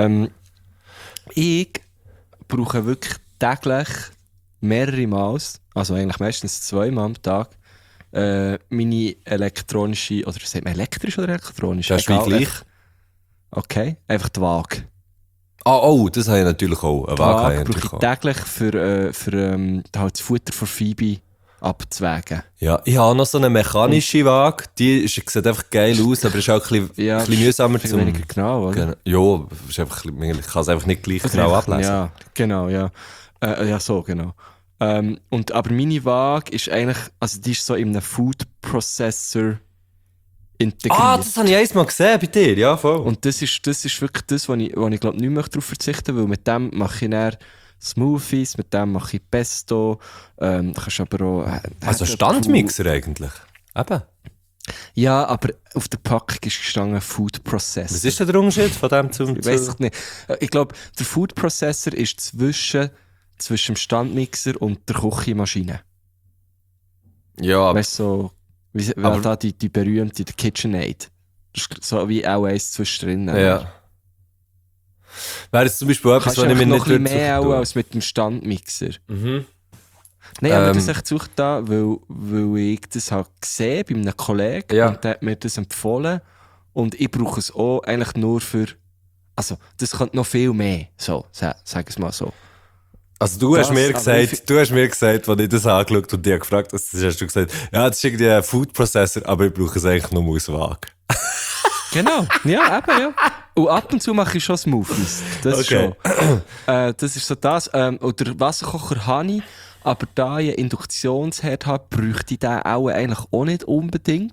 Ich brauche wirklich täglich mehrere Mal, also eigentlich meistens 2-mal am Tag, meine elektronische, oder sagt man elektrisch oder elektronisch? Das ist wie gleich. Okay, einfach die Waage. Oh, das habe ich natürlich auch. Eine Die Waage habe Waage ich brauche natürlich ich auch. täglich für halt das Futter von Phoebe abzuwägen. Ja, ich habe auch noch so eine mechanische Waage, sieht einfach geil aus, aber ist auch ein bisschen mühsamer viel zum... weniger genau, oder? Ja, ist einfach, ich kann es einfach nicht gleich genau ablesen. Ja, genau, ja. Ja, so, genau. Aber meine Waage ist eigentlich, also die ist so in einem Food Processor integriert. Ah, das habe ich einmal gesehen bei dir, ja, voll. Und das ist wirklich das, wo ich glaube nicht mehr darauf verzichten, weil mit dem mache ich dann Smoothies, mit dem mache ich Pesto, du kannst aber auch... Also Standmixer eigentlich. Eben. Ja, aber auf der Packung ist gestanden Food Processor. Was ist denn der Unterschied von dem zum... Ich weiss es nicht. Ich glaube, der Food Processor ist zwischen dem Standmixer und der Küchenmaschine. Ja, aber... Weißt du, so, aber- da die berühmte der KitchenAid. Das ist so wie auch eins zwischendrin. Ja. Wäre es zum Beispiel etwas, Kannst du was ich mir noch nicht ein bisschen mehr tun. auch als mit dem Standmixer. Mhm. Nein, aber das echt gesucht da, weil ich das habe gesehen bei einem Kollegen Ja. und der hat mir das empfohlen. Und ich brauche es auch eigentlich nur für... Also, das könnte noch viel mehr. So, sag es mal so. Also du hast Das, mir aber gesagt, als ich das angeschaut und dich gefragt hast, hast du gesagt, ja, das ist irgendwie ein Food Processor, aber ich brauche es eigentlich nur aus Waage. Genau, ja, eben, ja. Und ab und zu mache ich schon Smoothies. Das Okay. schon. Das ist so das. Oder Wasserkocher habe ich, aber da ich einen Induktionsherd habe, bräuchte ich den auch eigentlich auch nicht unbedingt.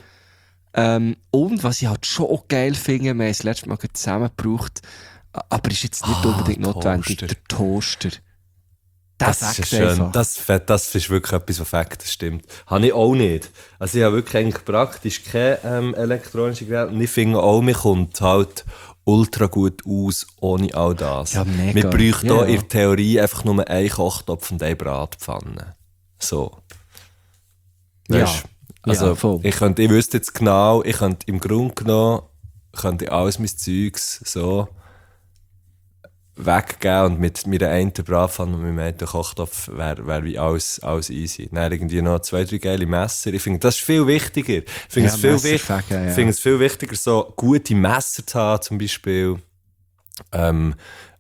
Und was ich halt schon auch geil finde, wir haben es letztes Mal zusammen gebraucht, aber ist jetzt nicht unbedingt notwendig, Toaster. der Toaster. Das sagt ist schön. einfach. Das ist wirklich etwas, was Fakt, das stimmt. Habe ich auch nicht. Also ich habe wirklich eigentlich praktisch kein elektronisches Gerät und ich finde auch, mir kommt halt ultra gut aus ohne all das. Ja, mega. Wir bräuchten Ja. hier in der Theorie einfach nur einen Kochtopf und eine Bratpfanne. So. Ja. Weisst? Also Ja, voll. ich wüsste jetzt genau, ich könnte im Grunde genommen alles mein Zeugs so weggeben und mit meiner einen Bratpfanne und meinem einen Kochtopf wäre wie alles easy. Dann irgendwie noch 2-3 geile Messer. Ich finde, das ist viel wichtiger. Ich finde Ja, es viel Messerfegen, ja. ich finde es viel wichtiger, so gute Messer zu haben, zum Beispiel. Ein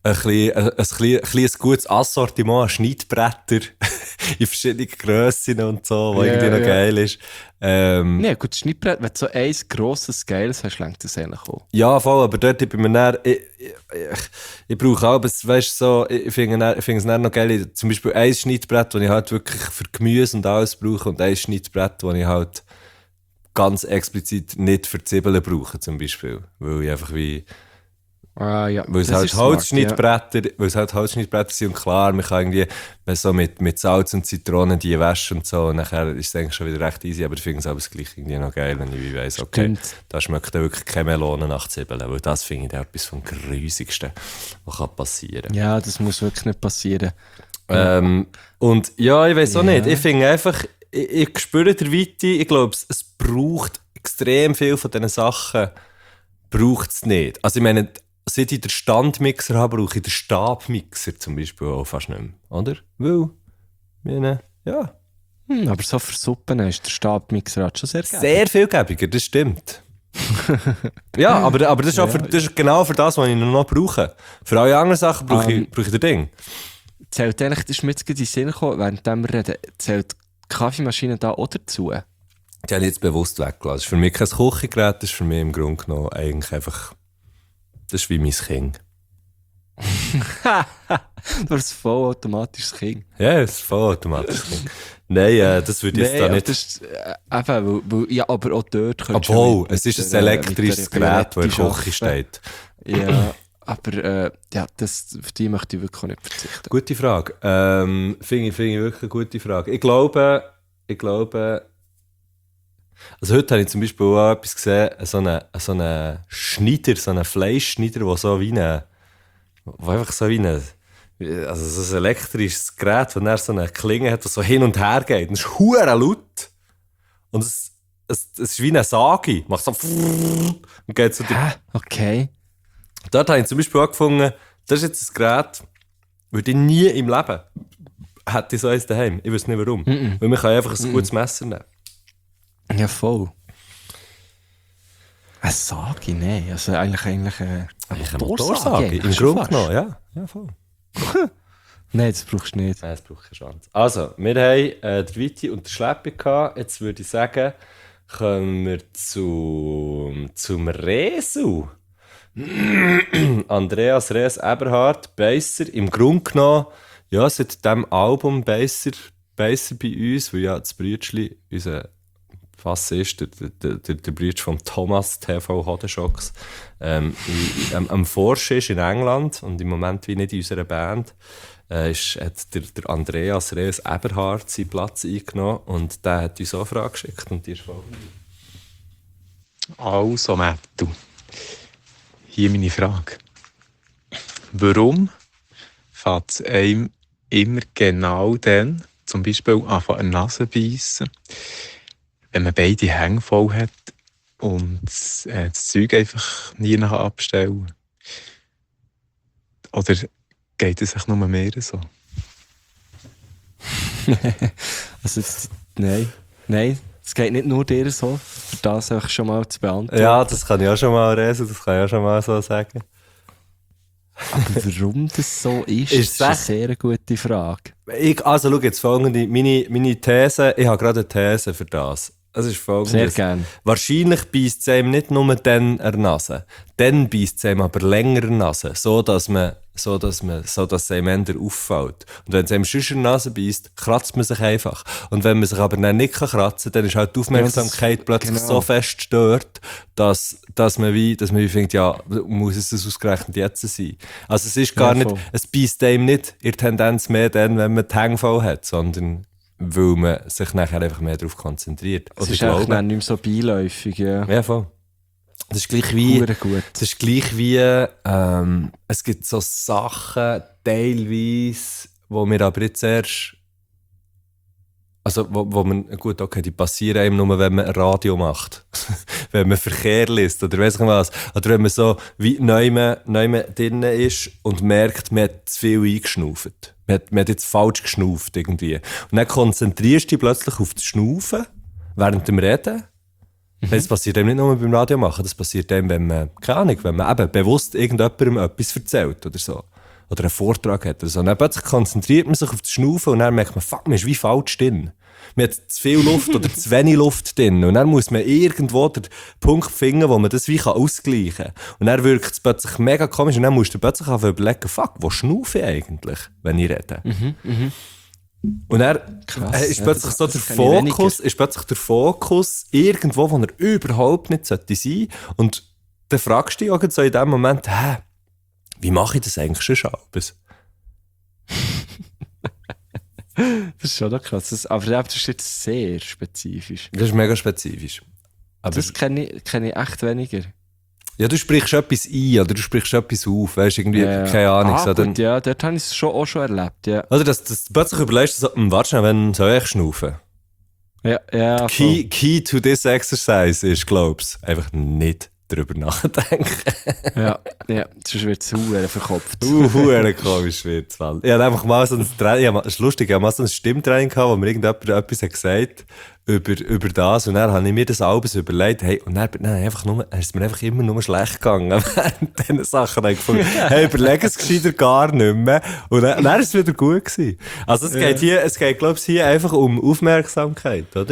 gutes Assortiment an Schneidbretter in verschiedenen Grössen und so, was Ja, irgendwie noch ja. geil ist. Ja, gut, das Schnittbrett, wenn du so ein grosses, geiles hast, lenkt das eigentlich auch. Ja, voll, aber dort bin ich mir dann, ich brauche auch, weißt, so, ich finde es dann noch geil, zum Beispiel ein Schneidbrett, das ich halt wirklich für Gemüse und alles brauche und ein Schneidbrett, das ich halt ganz explizit nicht für Zwiebeln brauche, zum Beispiel. Weil ich einfach wie, Ah, ja. weil es das halt ist smart, Holzschneidbretter sind und klar, man kann irgendwie so mit Salz und Zitronen die waschen und so und nachher ist es eigentlich schon wieder recht easy, aber ich finde es aber gleich irgendwie noch geil, wenn ich wie weiss, okay, Stimmt. da schmeckt dann wirklich keine Melone nach Zwiebeln, weil das finde ich dann etwas vom Grusigsten, was kann passieren. Ja, das muss wirklich nicht passieren. Und ja, ich weiß auch Ja. nicht, ich finde einfach, ich spüre der Weite, ich glaube, es braucht extrem viel von diesen Sachen, braucht es nicht. Also ich meine, seit ich den Standmixer habe, brauche ich den Stabmixer zum Beispiel auch fast nicht mehr, oder? Weil, meine, ja, Aber so für Suppen ist der Stabmixer halt schon sehr geil. sehr vielgebiger, das stimmt. Ja, aber das ist, auch das ist genau für das, was ich noch brauche. Für alle anderen Sachen brauche ich das Ding. Zählt eigentlich, das ist mir jetzt gerade in den Sinn gekommen, während wir reden, zählt die Kaffeemaschine da auch dazu? Die habe ich jetzt bewusst weggelassen. Das ist für mich kein Küchengerät, das ist für mich im Grunde genommen eigentlich einfach, das ist wie mein Kind. Du hast ein vollautomatisches Kind. Ja, das ist voll automatisch. Nein, das würde ich jetzt da aber nicht. das ist, eben, ja, aber auch dort könntest Obwohl, mit es ist ein der- elektrisches mit der Gerät, das in der Violette Küche arbeiten. steht. Ja, aber ja, auf die möchte ich wirklich auch nicht verzichten. Gute Frage. Finde ich wirklich eine gute Frage. Ich glaube, also heute habe ich zum Beispiel auch etwas gesehen, so einen Schneider, so einen Fleischschneider, der so wie wo einfach so wie also so ein elektrisches Gerät, wo er so eine Klinge hat, das so hin und her geht. Und es ist hure laut. Und es ist wie eine Sage. Macht so und geht so durch. Okay. Dort habe ich zum Beispiel auch gefunden, das ist jetzt ein Gerät, würde ich nie im Leben hätte ich so eins daheim. Ich weiß nicht warum. Weil man kann einfach ein gutes Messer nehmen. Ja, voll. Eine Sage? Nein. Also eigentlich eine Motorsage. Im Grunde genommen, ja. Ja, voll. Nein, das brauchst du nicht. Nein, das braucht keine Chance. Also, wir haben den Viti und den Schleppi gehabt. Jetzt würde ich sagen, kommen wir zum Resu. Andreas Rees Eberhard, Beisser. Im Grunde genommen, ja, seit diesem Album Beisser bei uns, weil ja das Brütschli, unser Bassist, der Brütsch von Thomas TV Hodenschocks, am Forschen ist in England und im Moment wie nicht in unserer Band, hat der Andreas Rees Eberhard seinen Platz eingenommen und der hat uns auch eine Frage geschickt und die ist folgende. Also, Mattu, hier meine Frage. Warum fängt es einem immer genau dann, zum Beispiel an der Nase beißen, wenn man beide Hänge voll hat und das Zeug einfach nie nachher abstellen? Oder geht es sich nur mehr so? Also, nein, es geht nicht nur dir so, für das einfach schon mal zu beantworten. Ja, das kann ich auch schon mal lesen, das kann ich auch schon mal so sagen. Aber warum das so ist eine sehr gute Frage. Also schau jetzt folgende, meine These, ich habe gerade eine These für das. Es ist folgendes. Sehr gerne. Wahrscheinlich beisst es einem nicht nur dann an der Nase, dann beisst es einem aber länger an der Nase, so dass es einem eher auffällt. Und wenn es einem sonst an der Nase beisst, kratzt man sich einfach. Und wenn man sich aber dann nicht kratzen kann, dann ist halt die Aufmerksamkeit plötzlich so fest stört, dass man wie findet, ja, muss es das ausgerechnet jetzt sein. Also es ist gar nicht, es beisst einem nicht in der Tendenz mehr dann, wenn man die Hänge voll hat, sondern weil man sich nachher einfach mehr darauf konzentriert. Es ist auch nicht mehr so beiläufig, ja. Ja, voll. Das ist gleich wie, gut. das ist gleich wie es gibt so Sachen, teilweise, wo wir aber jetzt erst, also wo man, gut, okay, die passieren einem nur, wenn man ein Radio macht. Wenn man Verkehr liest oder weiss ich was. Oder wenn man so wie neu drin ist und merkt, man hat zu viel eingeschnauft. Man hat jetzt falsch geschnauft irgendwie. Und dann konzentrierst du dich plötzlich auf das Schnaufen während dem Reden. Das passiert eben nicht nur beim Radio machen, das passiert eben, wenn man, keine Ahnung, wenn man eben bewusst irgendjemandem etwas erzählt oder so. Oder einen Vortrag hat oder so. Und dann plötzlich konzentriert man sich auf das Schnaufen und dann merkt man, fuck, man ist wie falsch drin. Man hat zu viel Luft oder zu wenig Luft drin. Und dann muss man irgendwo den Punkt finden, wo man das wie ausgleichen kann. Und dann wirkt es plötzlich mega komisch und dann musst du plötzlich überlegen, fuck, wo schnaufe ich eigentlich, wenn ich rede? Und dann ist plötzlich so der Fokus irgendwo, wo er überhaupt nicht sein sollte. Und dann fragst du dich auch so in dem Moment, wie mache ich das eigentlich schon alles? Das ist schon noch krass. Aber das ist jetzt sehr spezifisch. Das ist mega spezifisch. Aber das kenne ich echt weniger. Ja, du sprichst etwas ein oder du sprichst etwas auf, weißt irgendwie, keine Ahnung. So, gut, ja, dort habe ich es auch schon erlebt, ja. Oder dass du plötzlich überlegst, so, warte schnell, wenn soll ich schnaufen? Ja. Key to this exercise ist, glaub's, einfach nicht darüber nachdenken. ja, sonst wird es verdammt verkopft. Verdammt komisch wird es. Ich hatte einfach mal so ein Training, es ist lustig, ich hatte mal so ein Stimmtraining gehabt, wo mir irgendjemand etwas hat gesagt über das und dann habe ich mir das alles überlegt, hey, und dann ist es mir einfach immer nur schlecht gegangen während diesen Sachen. Dann gefunden, hey, überleg es gescheiter gar nicht mehr. Und dann ist es wieder gut gewesen. Also es geht glaube ich, hier einfach um Aufmerksamkeit, oder?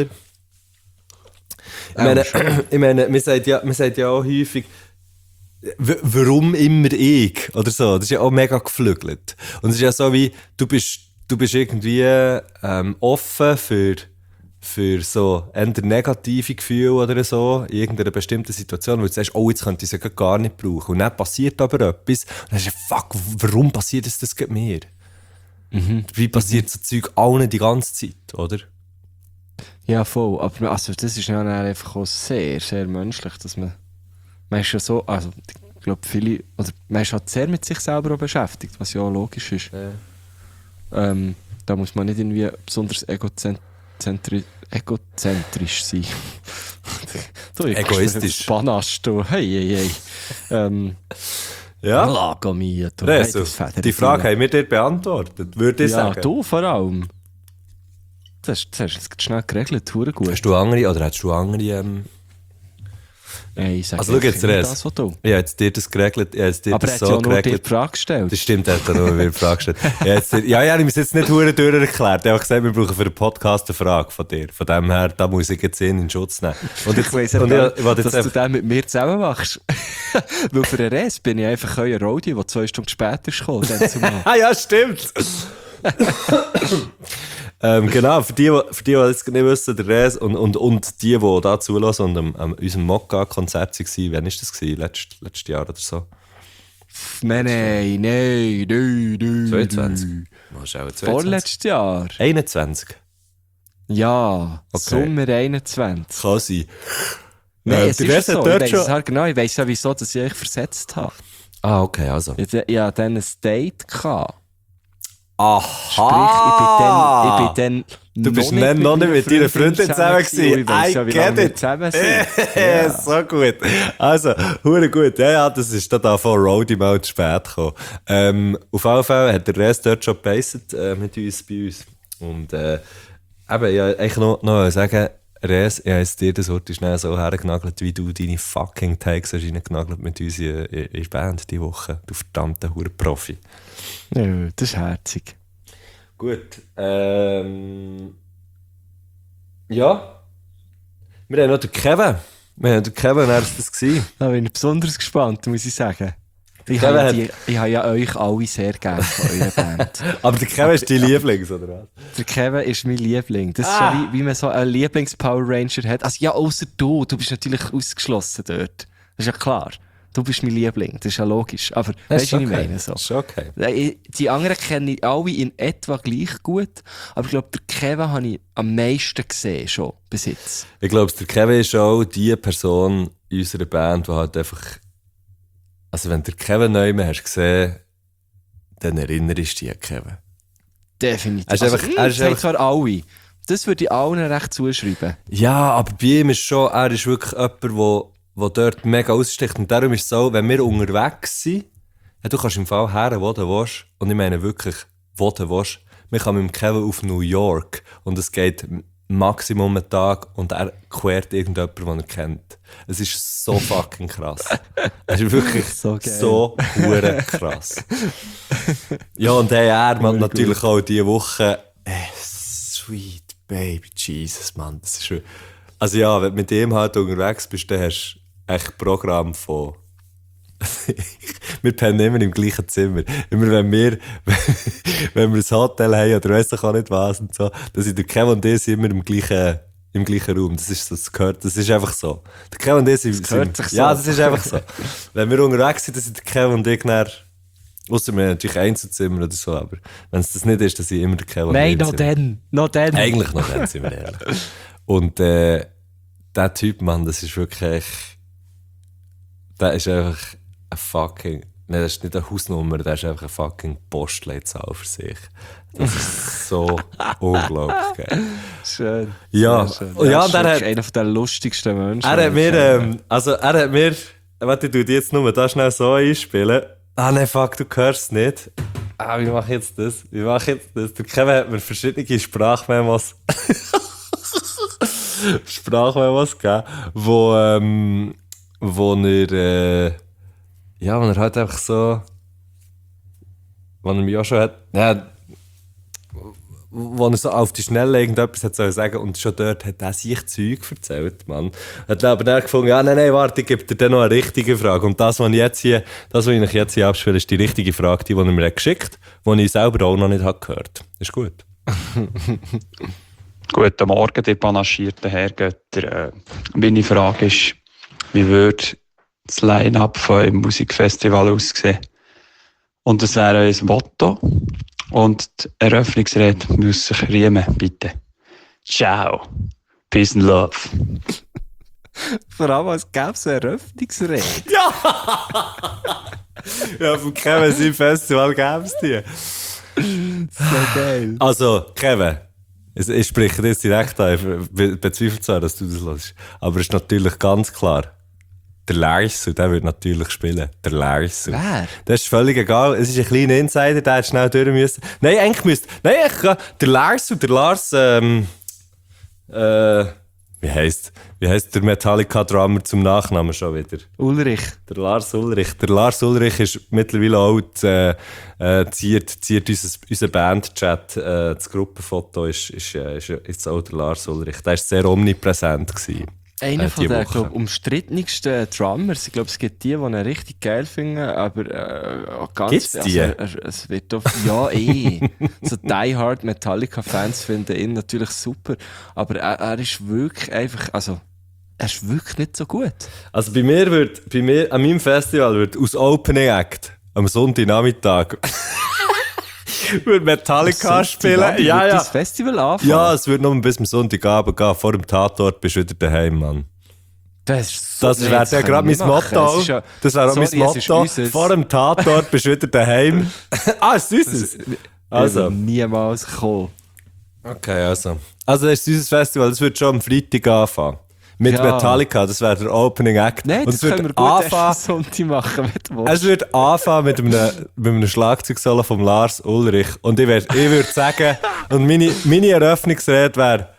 Ich meine, man sagt ja auch häufig, warum immer ich? Oder so. Das ist ja auch mega geflügelt. Und es ist ja so wie, du bist irgendwie offen für so eher negative Gefühle oder so in irgendeiner bestimmten Situation, wo du sagst, oh, jetzt könnte ich es gar nicht brauchen. Und dann passiert aber etwas und dann sagst du, fuck, warum passiert das mir? Wie passiert so Zeug allen die ganze Zeit, oder? Ja, voll. Aber also, das ist ja einfach auch sehr, sehr menschlich, dass man ist ja so, also ich glaube viele, oder man ist halt sehr mit sich selber auch beschäftigt, was ja auch logisch ist. Ja. Da muss man nicht irgendwie besonders egozentrisch sein. Egoistisch. Spannast du. Hey. Ja. Lago mio. Resu, die Frage haben wir dir beantwortet, würde ich sagen. Ja, du vor allem. Das hast du jetzt schnell geregelt, hure gut. Hast du andere, oder hast du andere... Hey, ich sag Also schau jetzt, Res. das, was du. Ich habe jetzt dir das geregelt. Ich habe jetzt dir Aber er das hat so ja nur dir geregelt. die Frage gestellt. Das stimmt, er hat nur mir die Frage gestellt. Ich habe mir jetzt nicht hure durcherklärt. Ich habe gesagt, wir brauchen für den Podcast eine Frage von dir. Von dem her, da muss ich jetzt in Schutz nehmen. Und jetzt, Ich weiss und ja, ich wollte dass jetzt du den mit mir zusammen machst. Weil für den Rest bin ich einfach euer Roadie, der 2 Stunden später ist gekommen. Ah ja, stimmt! Genau, für die jetzt nicht wissen, der Res und die da zulassen und an unserem Mokka-Konzert waren, wann war das? Letztes Jahr oder so? Nein. 22. Was ist auch 22? Vorletztes Jahr. 21. Ja, Okay. Sommer 21. Kann sein. Nein, es der ist Res so. hat Ich dort weiss schon... es halt genau. Ich weiss ja, wieso dass ich euch versetzt habe. Ah, okay, also. Ich hatte dann ein Date gehabt. Aha! Sprich, ich bin dann Du bist noch nicht mit deiner Freundin zusammen gewesen. Ich weiss ja, wie lange wir zusammen sind. Ja. So gut. Also, hure gut. Ja, das ist da von Roadie mal zu spät gekommen. Auf jeden Fall hat der Rest dort schon gebeißt mit uns, bei uns. Und eben, ich wollte eigentlich noch sagen, Res, ich habe dir das heute schnell so hergenagelt, wie du deine fucking Takes hast reingenagelt mit uns in der Band diese Woche. Du verdammter hure Profi. Ja, das ist herzig. Gut. Ja. Wir haben noch den Kevin. Wer war das gewesen? Da bin ich besonders gespannt, muss ich sagen. Ich Kevin habe ja euch alle sehr gerne von eurer Band. Aber der Kevin ist dein Lieblings, oder was? Der Kevin ist mein Liebling. Das ist so wie man so einen Lieblings-Power Ranger hat. Also ja, außer du. Du bist natürlich ausgeschlossen dort. Das ist ja klar. Du bist mein Liebling. Das ist ja logisch. Aber weißt du, was ich meine? So. Das ist okay. Die anderen kenne ich alle in etwa gleich gut. Aber ich glaube, der Kevin habe ich am meisten gesehen schon bis jetzt. Ich glaube, der Kevin ist auch die Person in unserer Band, die halt einfach... Also wenn du Kevin Neumann hast gesehen, dann erinnerst du dich an Kevin. Definitiv. Er ist Also, einfach- er ist das einfach- zwar alle. Das würde ich allen recht zuschreiben. Ja, aber bei ihm ist schon, er ist wirklich jemand, der dort mega aussticht. Und darum ist es so, wenn wir unterwegs sind, ja, du kannst im Fall her, wo du willst. Und ich meine wirklich, wo du willst. Wir kommen mit dem Kevin auf New York und es geht Maximum einen Tag und er quert irgendjemanden, den er kennt. Es ist so fucking krass. Es ist wirklich So geil. so hure krass. Ja, und hey, er macht natürlich auch diese Woche Sweet Baby Jesus, Mann. Das ist schon... Also ja, wenn du mit ihm halt unterwegs bist, dann hast du echt Programm von... Wir pennen immer im gleichen Zimmer. Immer wenn wir ein Hotel haben oder weiss ich auch nicht was und so, dann sind der Kevin und ich immer im gleichen Raum. Das ist so, das ist einfach so. Der Kevin und ich sind... gehört sich so. Ja, das ist einfach so. Wenn wir unterwegs sind, dann sind der Kevin und ich dann... Ausser wir haben natürlich Einzelzimmer oder so, aber wenn es das nicht ist, dann sind immer der Kevin und ich Nein, im noch Zimmer. dann. Noch dann. Eigentlich noch dann, sind wir ehrlich. Und der Typ, Mann, das ist wirklich... Der ist einfach ein fucking... Nein, das ist nicht eine Hausnummer, der ist einfach eine fucking Postleitzahl für sich. Das ist so unglaublich geil. Schön. Ja, Sehr schön. und ja, ist und er wirklich hat- einer der lustigsten Menschen. Er hat die ich kenne. mir... Warte, ich tu die jetzt nur da schnell so einspielen. Ah nein, fuck, du hörst es nicht. Ah, wie mache ich jetzt das? Der Kevin hat mir verschiedene Sprachmemos gegeben, wo er halt einfach so, wo er mich auch schon hat, ja, wo er so auf die Schnelle irgendetwas hat sollen sagen und schon dort hat er sich Zeug erzählt, Mann. Hat aber dann gefunden, ja, nein, warte, ich gebe dir dann noch eine richtige Frage. Und das, was ich euch jetzt hier abspiele, ist die richtige Frage, die er mir hat geschickt hat, die ich selber auch noch nicht gehört habe. Ist gut. Guten Morgen, die panagierten Herrgötter. Meine Frage ist, wie würde das Line-Up von einem Musikfestival aussehen? Und das wäre ein Motto. Und die Eröffnungsrede muss sich riemen, bitte. Ciao. Peace and Love. Vor allem, als gäbe es eine Eröffnungsrede. Ja, vom Kevin sein Festival gäbe es die. So geil. Also, Kevin, ich spreche dir jetzt direkt an. Ich bezweifle zwar, dass du das hörst. Aber es ist natürlich ganz klar, Der Larsu, der würde natürlich spielen. Der Larsu. Wer? Das ist völlig egal. Es ist ein kleiner Insider, der hat schnell durch müssen. Nein, eigentlich müsste... Nein, der Larsu, der Lars... wie heisst der Metallica-Drummer zum Nachnamen schon wieder? Ulrich. Der Lars Ulrich. Der Lars Ulrich ist mittlerweile auch ziert unser Band-Chat. Das Gruppenfoto ist jetzt auch der Lars Ulrich. Der war sehr omnipräsent gewesen. Einer von den umstrittensten Drummers. Ich glaube, es gibt die ihn richtig geil finden, aber ganz... Gibt's die? Also, es wird doch... Ja, so Die Hard Metallica-Fans finden ihn natürlich super, aber er ist wirklich einfach... Also, er ist wirklich nicht so gut. Also bei mir an meinem Festival wird aus Opening Act am Sonntagnachmittag würde Metallica spielen. Ja. Das Festival anfangen? Ja, es wird nur bis am Sonntagabend gehen. Vor dem Tatort bist du wieder daheim, Mann. Das wäre ja gerade mein Motto. Das wäre auch mein Motto. Vor dem Tatort bist du wieder daheim. Ist es? Also. Niemals kommen. Okay, also. Also das ist unser Festival, das wird schon am Freitag anfangen. Mit Metallica, das wäre der Opening Act. Nein, das können wir gut erst am Sonntag machen, wenn du willst. Es wird anfangen mit einem Schlagzeugsolo von Lars Ulrich. Und ich würde sagen, und meine Eröffnungsrede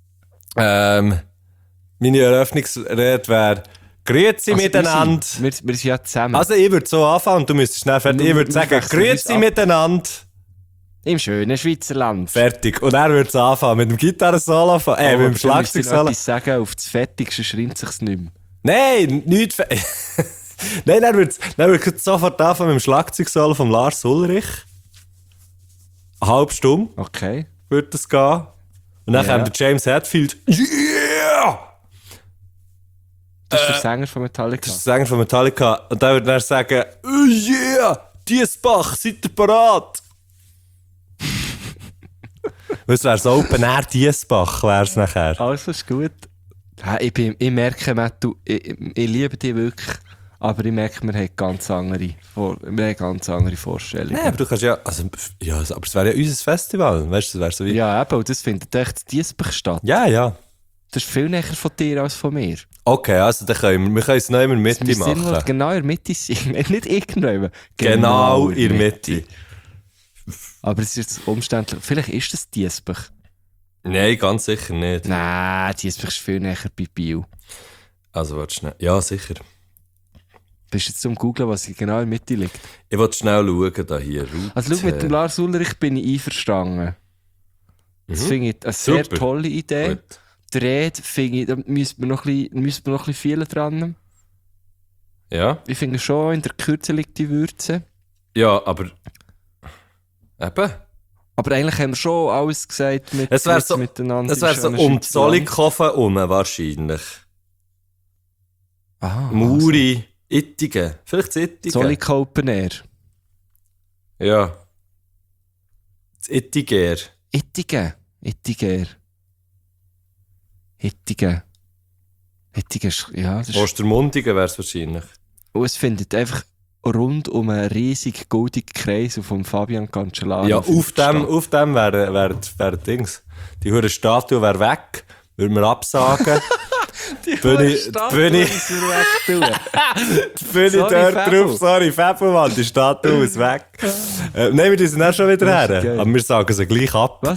wäre, Grüezi miteinander. Wir sind ja zusammen. Also ich würde so anfangen und du müsstest schnell fertig. Ich würde sagen, Grüezi miteinander. Im schönen Schweizerland. Fertig. Und er würde es anfangen mit dem Gitarrensolo, mit dem Schlagzeugsolo. Ich sagen, auf das Fertigste schreibt es sich nicht mehr. Nein, nicht Nein, er würde sofort anfangen mit dem Schlagzeugsolo von Lars Ulrich. Eine halbe Stunde. Okay. Würde das gehen. Und dann kommt der James Hetfield. Yeah! Das ist der Sänger von Metallica. Das ist der Sänger von Metallica. Und dann würde er sagen, oh yeah! Diesbach, seid ihr parat? Das wäre so Open Air Diesbach, wäre es nachher. Alles ist gut. Ja, ich merke, Matt, ich liebe dich wirklich, aber ich merke, wir haben ganz andere Vorstellungen. Nein, aber du kannst aber es wäre ja unser Festival, weißt du, das wäre so wie... Ja, eben, und das findet echt in Diesbach statt. Ja. Das ist viel näher von dir als von mir. Okay, also dann können wir es noch immer in der Mitte machen. Wir genau in der Mitte sein, nicht irgendwann. Genau in der Mitte. Aber es ist jetzt umständlich. Vielleicht ist das Diesbach. Nein, ganz sicher nicht. Nein, Diesbach ist viel näher bei Biel. Also, warte schnell. Ja, sicher. Bist du jetzt zum Googlen, was genau in der Mitte liegt? Ich wollte schnell schauen, da hier. Also, schau, mit dem Lars Ulrich bin ich einverstanden. Das finde ich eine sehr tolle Idee. Gut. Der Rede finde ich, da müssen wir noch ein bisschen viel dran. Ja. Ich finde schon, in der Kürze liegt die Würze. Ja, aber... Eben. Aber eigentlich haben wir schon alles gesagt miteinander. Es wäre so um Zollikofen herum wahrscheinlich. Muri, Ittigen. Vielleicht das Ittigen. Zollikofen Open Air. Ja. Das Ittiger. Ittiger ist, ja. Ostermundigen wäre es wahrscheinlich. Und es findet einfach rund um einen riesigen goldigen Kreis von Fabian Cancellara. Ja, auf dem wäre Dings. Die hure Statue wäre weg, würden wir absagen. Die Statue ist weg, bin ich dort drauf, sorry, Febelmann, die Statue ist weg. Nein, wir sind auch schon wieder her, aber wir sagen sie gleich ab. Was?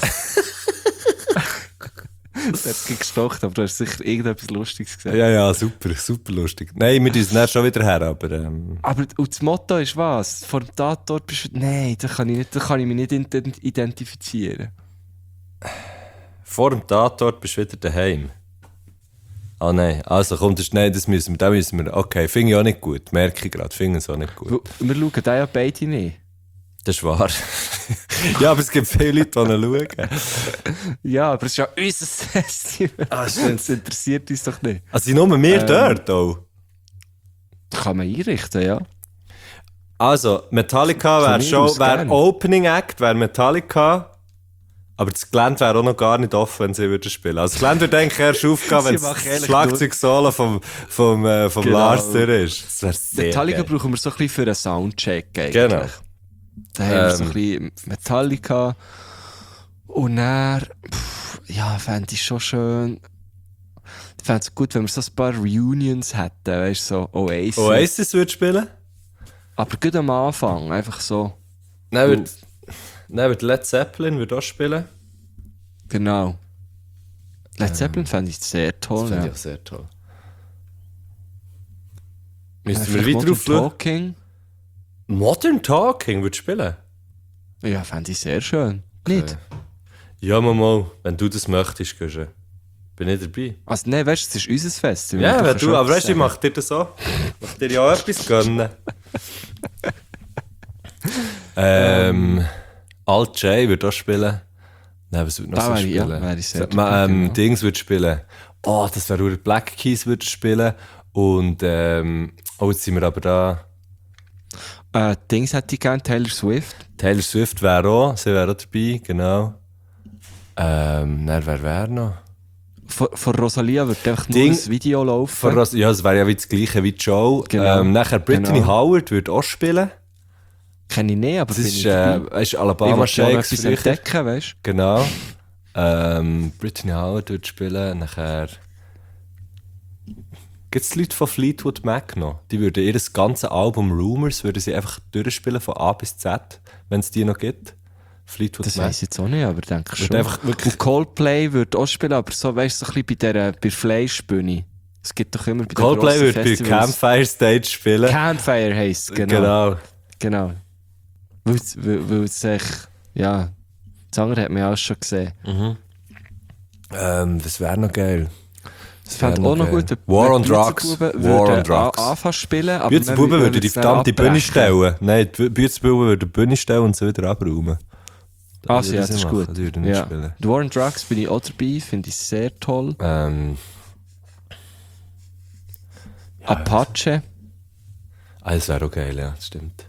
Du hast gestocht, aber du hast sicher irgendetwas Lustiges gesagt. Ja, super lustig. Nein, wir sind dann schon wieder her, aber... Aber und das Motto ist was? Vor dem Tatort bist du... Nein, da kann ich mich nicht identifizieren. Vor dem Tatort bist du wieder daheim. Ah nein, also komm, das müssen wir... Okay, finde ich auch nicht gut, merke ich gerade, finde es auch nicht gut. Wir schauen da ja beide nicht. Das ist wahr. Ja, aber es gibt viele Leute, die ihn schauen. Ja, aber es ist ja unser Festival. Das interessiert uns doch nicht. Also sind nur wir dort auch? Kann man einrichten, ja. Also, Metallica wäre Opening Act, wäre Metallica. Aber das Gelände wäre auch noch gar nicht offen, wenn sie würden spielen. Also das Gelände würde eigentlich erst aufgehen, wenn das Schlagzeug-Solo vom Lars durch ist. Das wäre sehr Metallica geil. brauchen wir so ein bisschen für einen Soundcheck eigentlich. Genau. Da haben wir so ein bisschen Metallica. Und dann, fände ich schon schön. fände es gut, wenn wir so ein paar Reunions hätten, weißt du, so Oasis. Oasis würde spielen? Aber gut am Anfang, einfach so. Nein, wird Led Zeppelin würde auch spielen. Genau. Led Zeppelin fände ich sehr toll. Das finde ja. ich auch sehr toll. Müssen wir Vielleicht weiter Modern aufschauen? Talking. Modern Talking würde spielen? Ja, fände ich sehr schön. Nicht? Ja, mal, wenn du das möchtest, Guschen. Bin ich dabei. Also, nein, weißt du, es ist unser Fest. Ja, wenn du, aber weißt du, ich mache dir das auch. Ich mache dir ja auch etwas gönnen. Alt J würde auch spielen. Nein, was würde noch so spielen? Ja, wäre ich sehr genau. Dings würde spielen. Oh, das wäre Black Keys würde spielen. Und, jetzt sind wir aber da. Dings hätte ich gerne, Taylor Swift. Taylor Swift wäre auch, sie wäre auch dabei, genau. Wer wäre noch? Von Rosalia wird einfach nur ein Video laufen. Ja, es wäre ja wie das gleiche wie Joe. Genau. Nachher Brittany Howard würde auch spielen. Kenne ich nicht, aber das ist Alabama Shakes früher. Entdecken, weißt du? Genau. Brittany Howard würde spielen. Nachher gibt es Leute von Fleetwood Mac noch. Die würden ihr ganzes Album Rumors würden sie einfach durchspielen von A bis Z, wenn es die noch gibt. Fleetwood das Mac. Weiss ich jetzt auch nicht, aber denke schon. Einfach und Coldplay würde auch spielen, aber so, weißt du, so ein bisschen bei der Fleischbühne. Es gibt doch immer bei den Coldplay würde bei Festivals Campfire Stage spielen. Campfire heisst es, genau. Weil es echt, ja, das andere hat man ja auch schon gesehen. Das wäre noch geil. Das fände auch noch gut. War on Drugs. Anfangen spielen. Aber Bützbuben würde die verdammte Bühne stellen. Nein, die Bützbuben würde die Bühne stellen und sie wieder abräumen. Ja, das ist gut. Das würde nicht spielen. Die War on Drugs bin ich auch dabei, finde ich sehr toll. Apache. Das wäre auch geil, ja, das stimmt.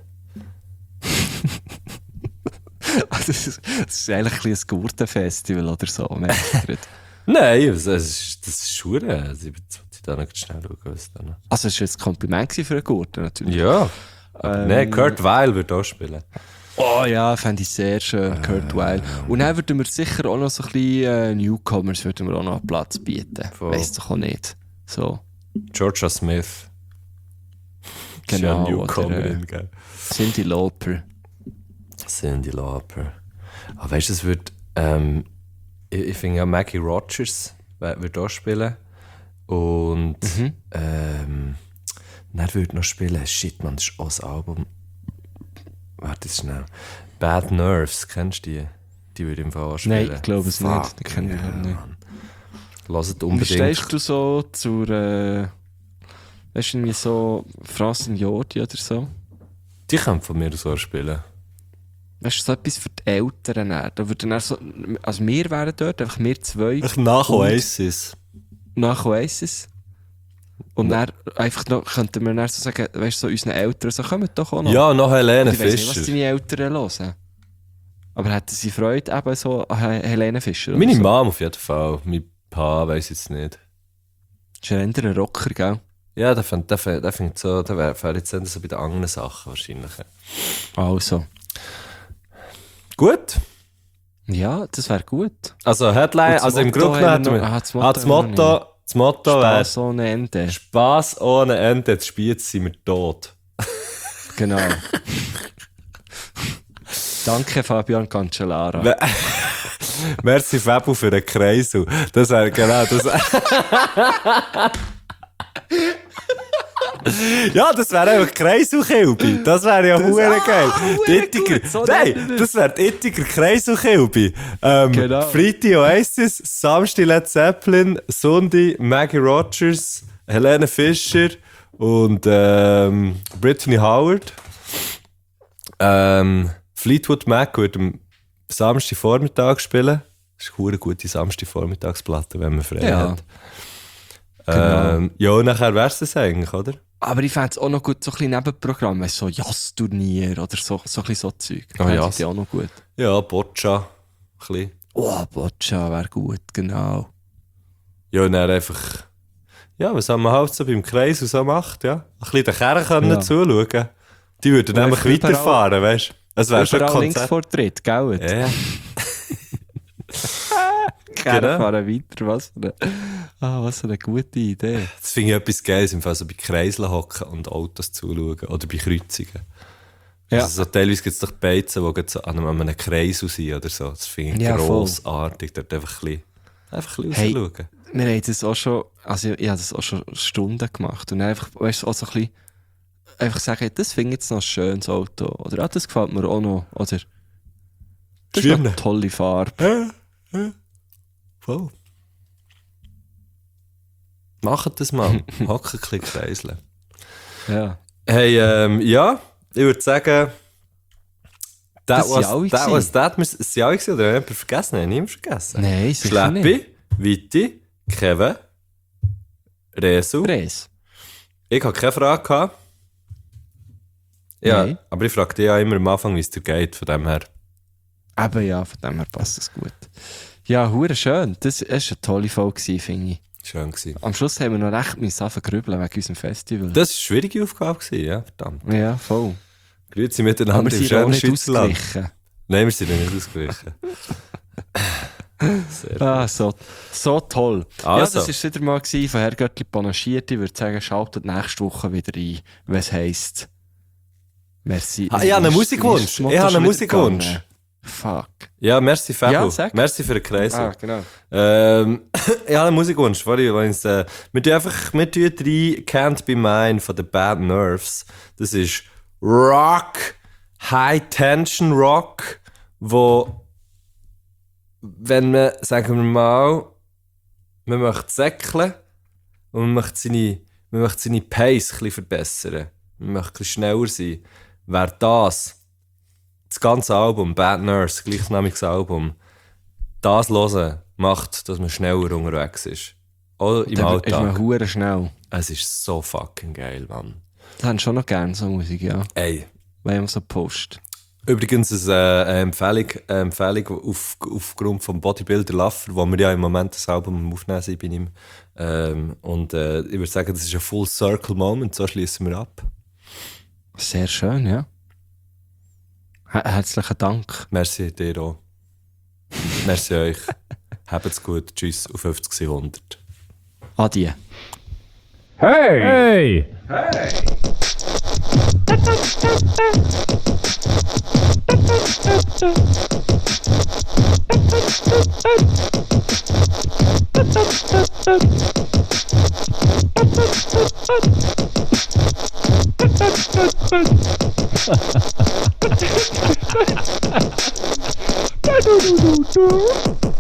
das ist eigentlich ein Gurtenfestival oder so, merkst du? Nein, das ist Schure. Ich da noch schnell schauen, was da noch. Also, es war jetzt ein Kompliment für einen Gurten, natürlich. Ja. Nein, Kurt Weill würde auch spielen. Oh ja, fände ich sehr schön, Kurt Weill. Und dann würden wir sicher auch noch so ein bisschen Newcomers würden wir auch noch einen Platz bieten. Weiss doch auch nicht. So. Georgia Smith. Genau. Newcomerin, gell? Cyndi Lauper. Aber weißt du, es wird. Ich finde ja, Maggie Rogers wird auch spielen. Und. Dann würde noch spielen. Shit, man, das ist auch das Album. Warte schnell. Bad Nerves, kennst du die? Die würde im Fall auch spielen. Nein, ich glaube es nicht. Die kenne ich nicht. Hört unbedingt. Wie stehst du so zur. Weißt du, irgendwie so Francine Jordi oder so? Die können von mir so spielen. Weißt du, so etwas für die Eltern? Da würden dann so, also wir wären dort, einfach wir zwei. Nach Oasis. Nach Oasis. Und dann einfach noch, könnten wir dann so sagen, weißt du, so unseren Eltern, so kommen doch auch noch. Ja, noch Helene ich Fischer. Ich weiß nicht, was deine Eltern hören. Aber hätten sie Freude eben so an Helene Fischer? Meine so? Mom auf jeden Fall. Mein Pa weiss jetzt nicht. Das ist ein anderer Rocker, gell? Ja, der findet so, der wäre jetzt so bei den anderen Sachen wahrscheinlich. Also. Gut. Ja, das wäre gut. Also Headline, also im Grunde genommen das Motto wäre Spaß ohne Ende. Spaß ohne Ende, jetzt Spiez sind wir tot. Genau. Danke Fabian Cancellara. Merci Fabu für den Kreisel. Das wäre genau das. Ja, das wäre einfach Kreiselkilbi. Das wäre ja hure geil. Nein, das wäre die Ittiger Kreiselkilbi. Genau. Freitag Oasis, Samstag Led Zeppelin, Sonntag Maggie Rogers, Helene Fischer und Brittany Howard. Fleetwood Mac wird am Samstagvormittag spielen. Das ist eine gute Samstagvormittagsplatte, wenn man frei hat. Genau. Ja, und nachher wär's das eigentlich, oder? Aber ich fände es auch noch gut, so ein bisschen Nebenprogramm, weißt du, so Jazz-Turnier oder so ein bisschen so Zeug. Oh, Fände Jazz. ich auch noch gut. Ja, Boccia. Ein bisschen. Oh, Boccia wäre gut, genau. Ja, und dann einfach... Ja, was man halt so beim Kreis und so macht, ja. Ein bisschen den Kerren können zuschauen. Die würden nämlich weiterfahren, weißt du. Es wäre schon ein Überall Konzert. Linksvortritt, gell? Ja. Gerne fahren weiter, was für eine gute Idee. Das finde ich etwas Geiles, im Fall so bei Kreiseln hocken und Autos zuschauen oder bei Kreuzungen. Ja. Also so teilweise gibt es doch Beizen, die so an einem Kreisel sind oder so. Das finde ich grossartig, dort einfach ein bisschen rausschauen. Wir haben das auch schon, also ich habe das auch schon Stunden gemacht und dann einfach, weißt du, auch so ein bisschen, einfach sagen, das finde ich jetzt noch ein schönes Auto. Oder das gefällt mir auch noch. Oder das ist eine tolle Farbe. Voll. Macht das mal. Hocken ein bisschen kreiseln. Ja. Hey, ja, ich würde sagen, Das was that. Ist ja auch gewesen, oder jemand vergessen? Nein, niemand vergessen. Nein, sicher nicht. Schleppi, Viti, Kevin, Resu. Ich hatte keine Frage gehabt. Ja, Nein. aber ich frage dich ja immer am Anfang, wie es dir geht, von dem her. Eben ja, von dem her passt das gut. Ja, hure schön. Das war eine tolle Folge, finde ich. Schön gewesen. Am Schluss haben wir noch recht müssen grübeln wegen unserem Festival. Das war eine schwierige Aufgabe gewesen, ja, verdammt. Ja, voll. Grüezi miteinander Aber wir im sind auch schönen nicht Schweizerland. ausgewichen. Nein, wir sind nicht ausgewichen. Sehr gut. So toll. Also. Ja, das war es wieder mal gewesen, von Herr Göttli panaschiert. Ich würde sagen, schaltet nächste Woche wieder ein, wenn es heisst. Merci. Ich habe einen Musikwunsch. Fuck. Ja, merci Fabio. Ja, sag. Merci für den Kreis. Genau. Ich habe einen Musikwunsch. Wir tun rein Can't Be Mine von den Bad Nerves. Das ist Rock, High Tension Rock, wo, wenn man, sagen wir mal, man möchte säckeln und man möchte seine Pace ein bisschen verbessern, man möchte ein bisschen schneller sein, wäre das ganze Album, Bad Nurse, gleichnamiges Album, das hören macht, dass man schneller unterwegs ist. Auch im Alltag. Ist man hure schnell. Es ist so fucking geil, Mann. Das haben schon noch gerne, so Musik, ja. Ey. Wenn man so postet. Übrigens eine Empfehlung aufgrund vom Bodybuilder Laffer, wo wir ja im Moment das Album am Aufnehmen sind bei ihm. Und ich würde sagen, das ist ein Full Circle Moment, so schließen wir ab. Sehr schön, ja. Herzlichen Dank. Merci dir auch. Merci euch. Habt's gut. Tschüss auf 50 100. Adieu. Hey! Hey!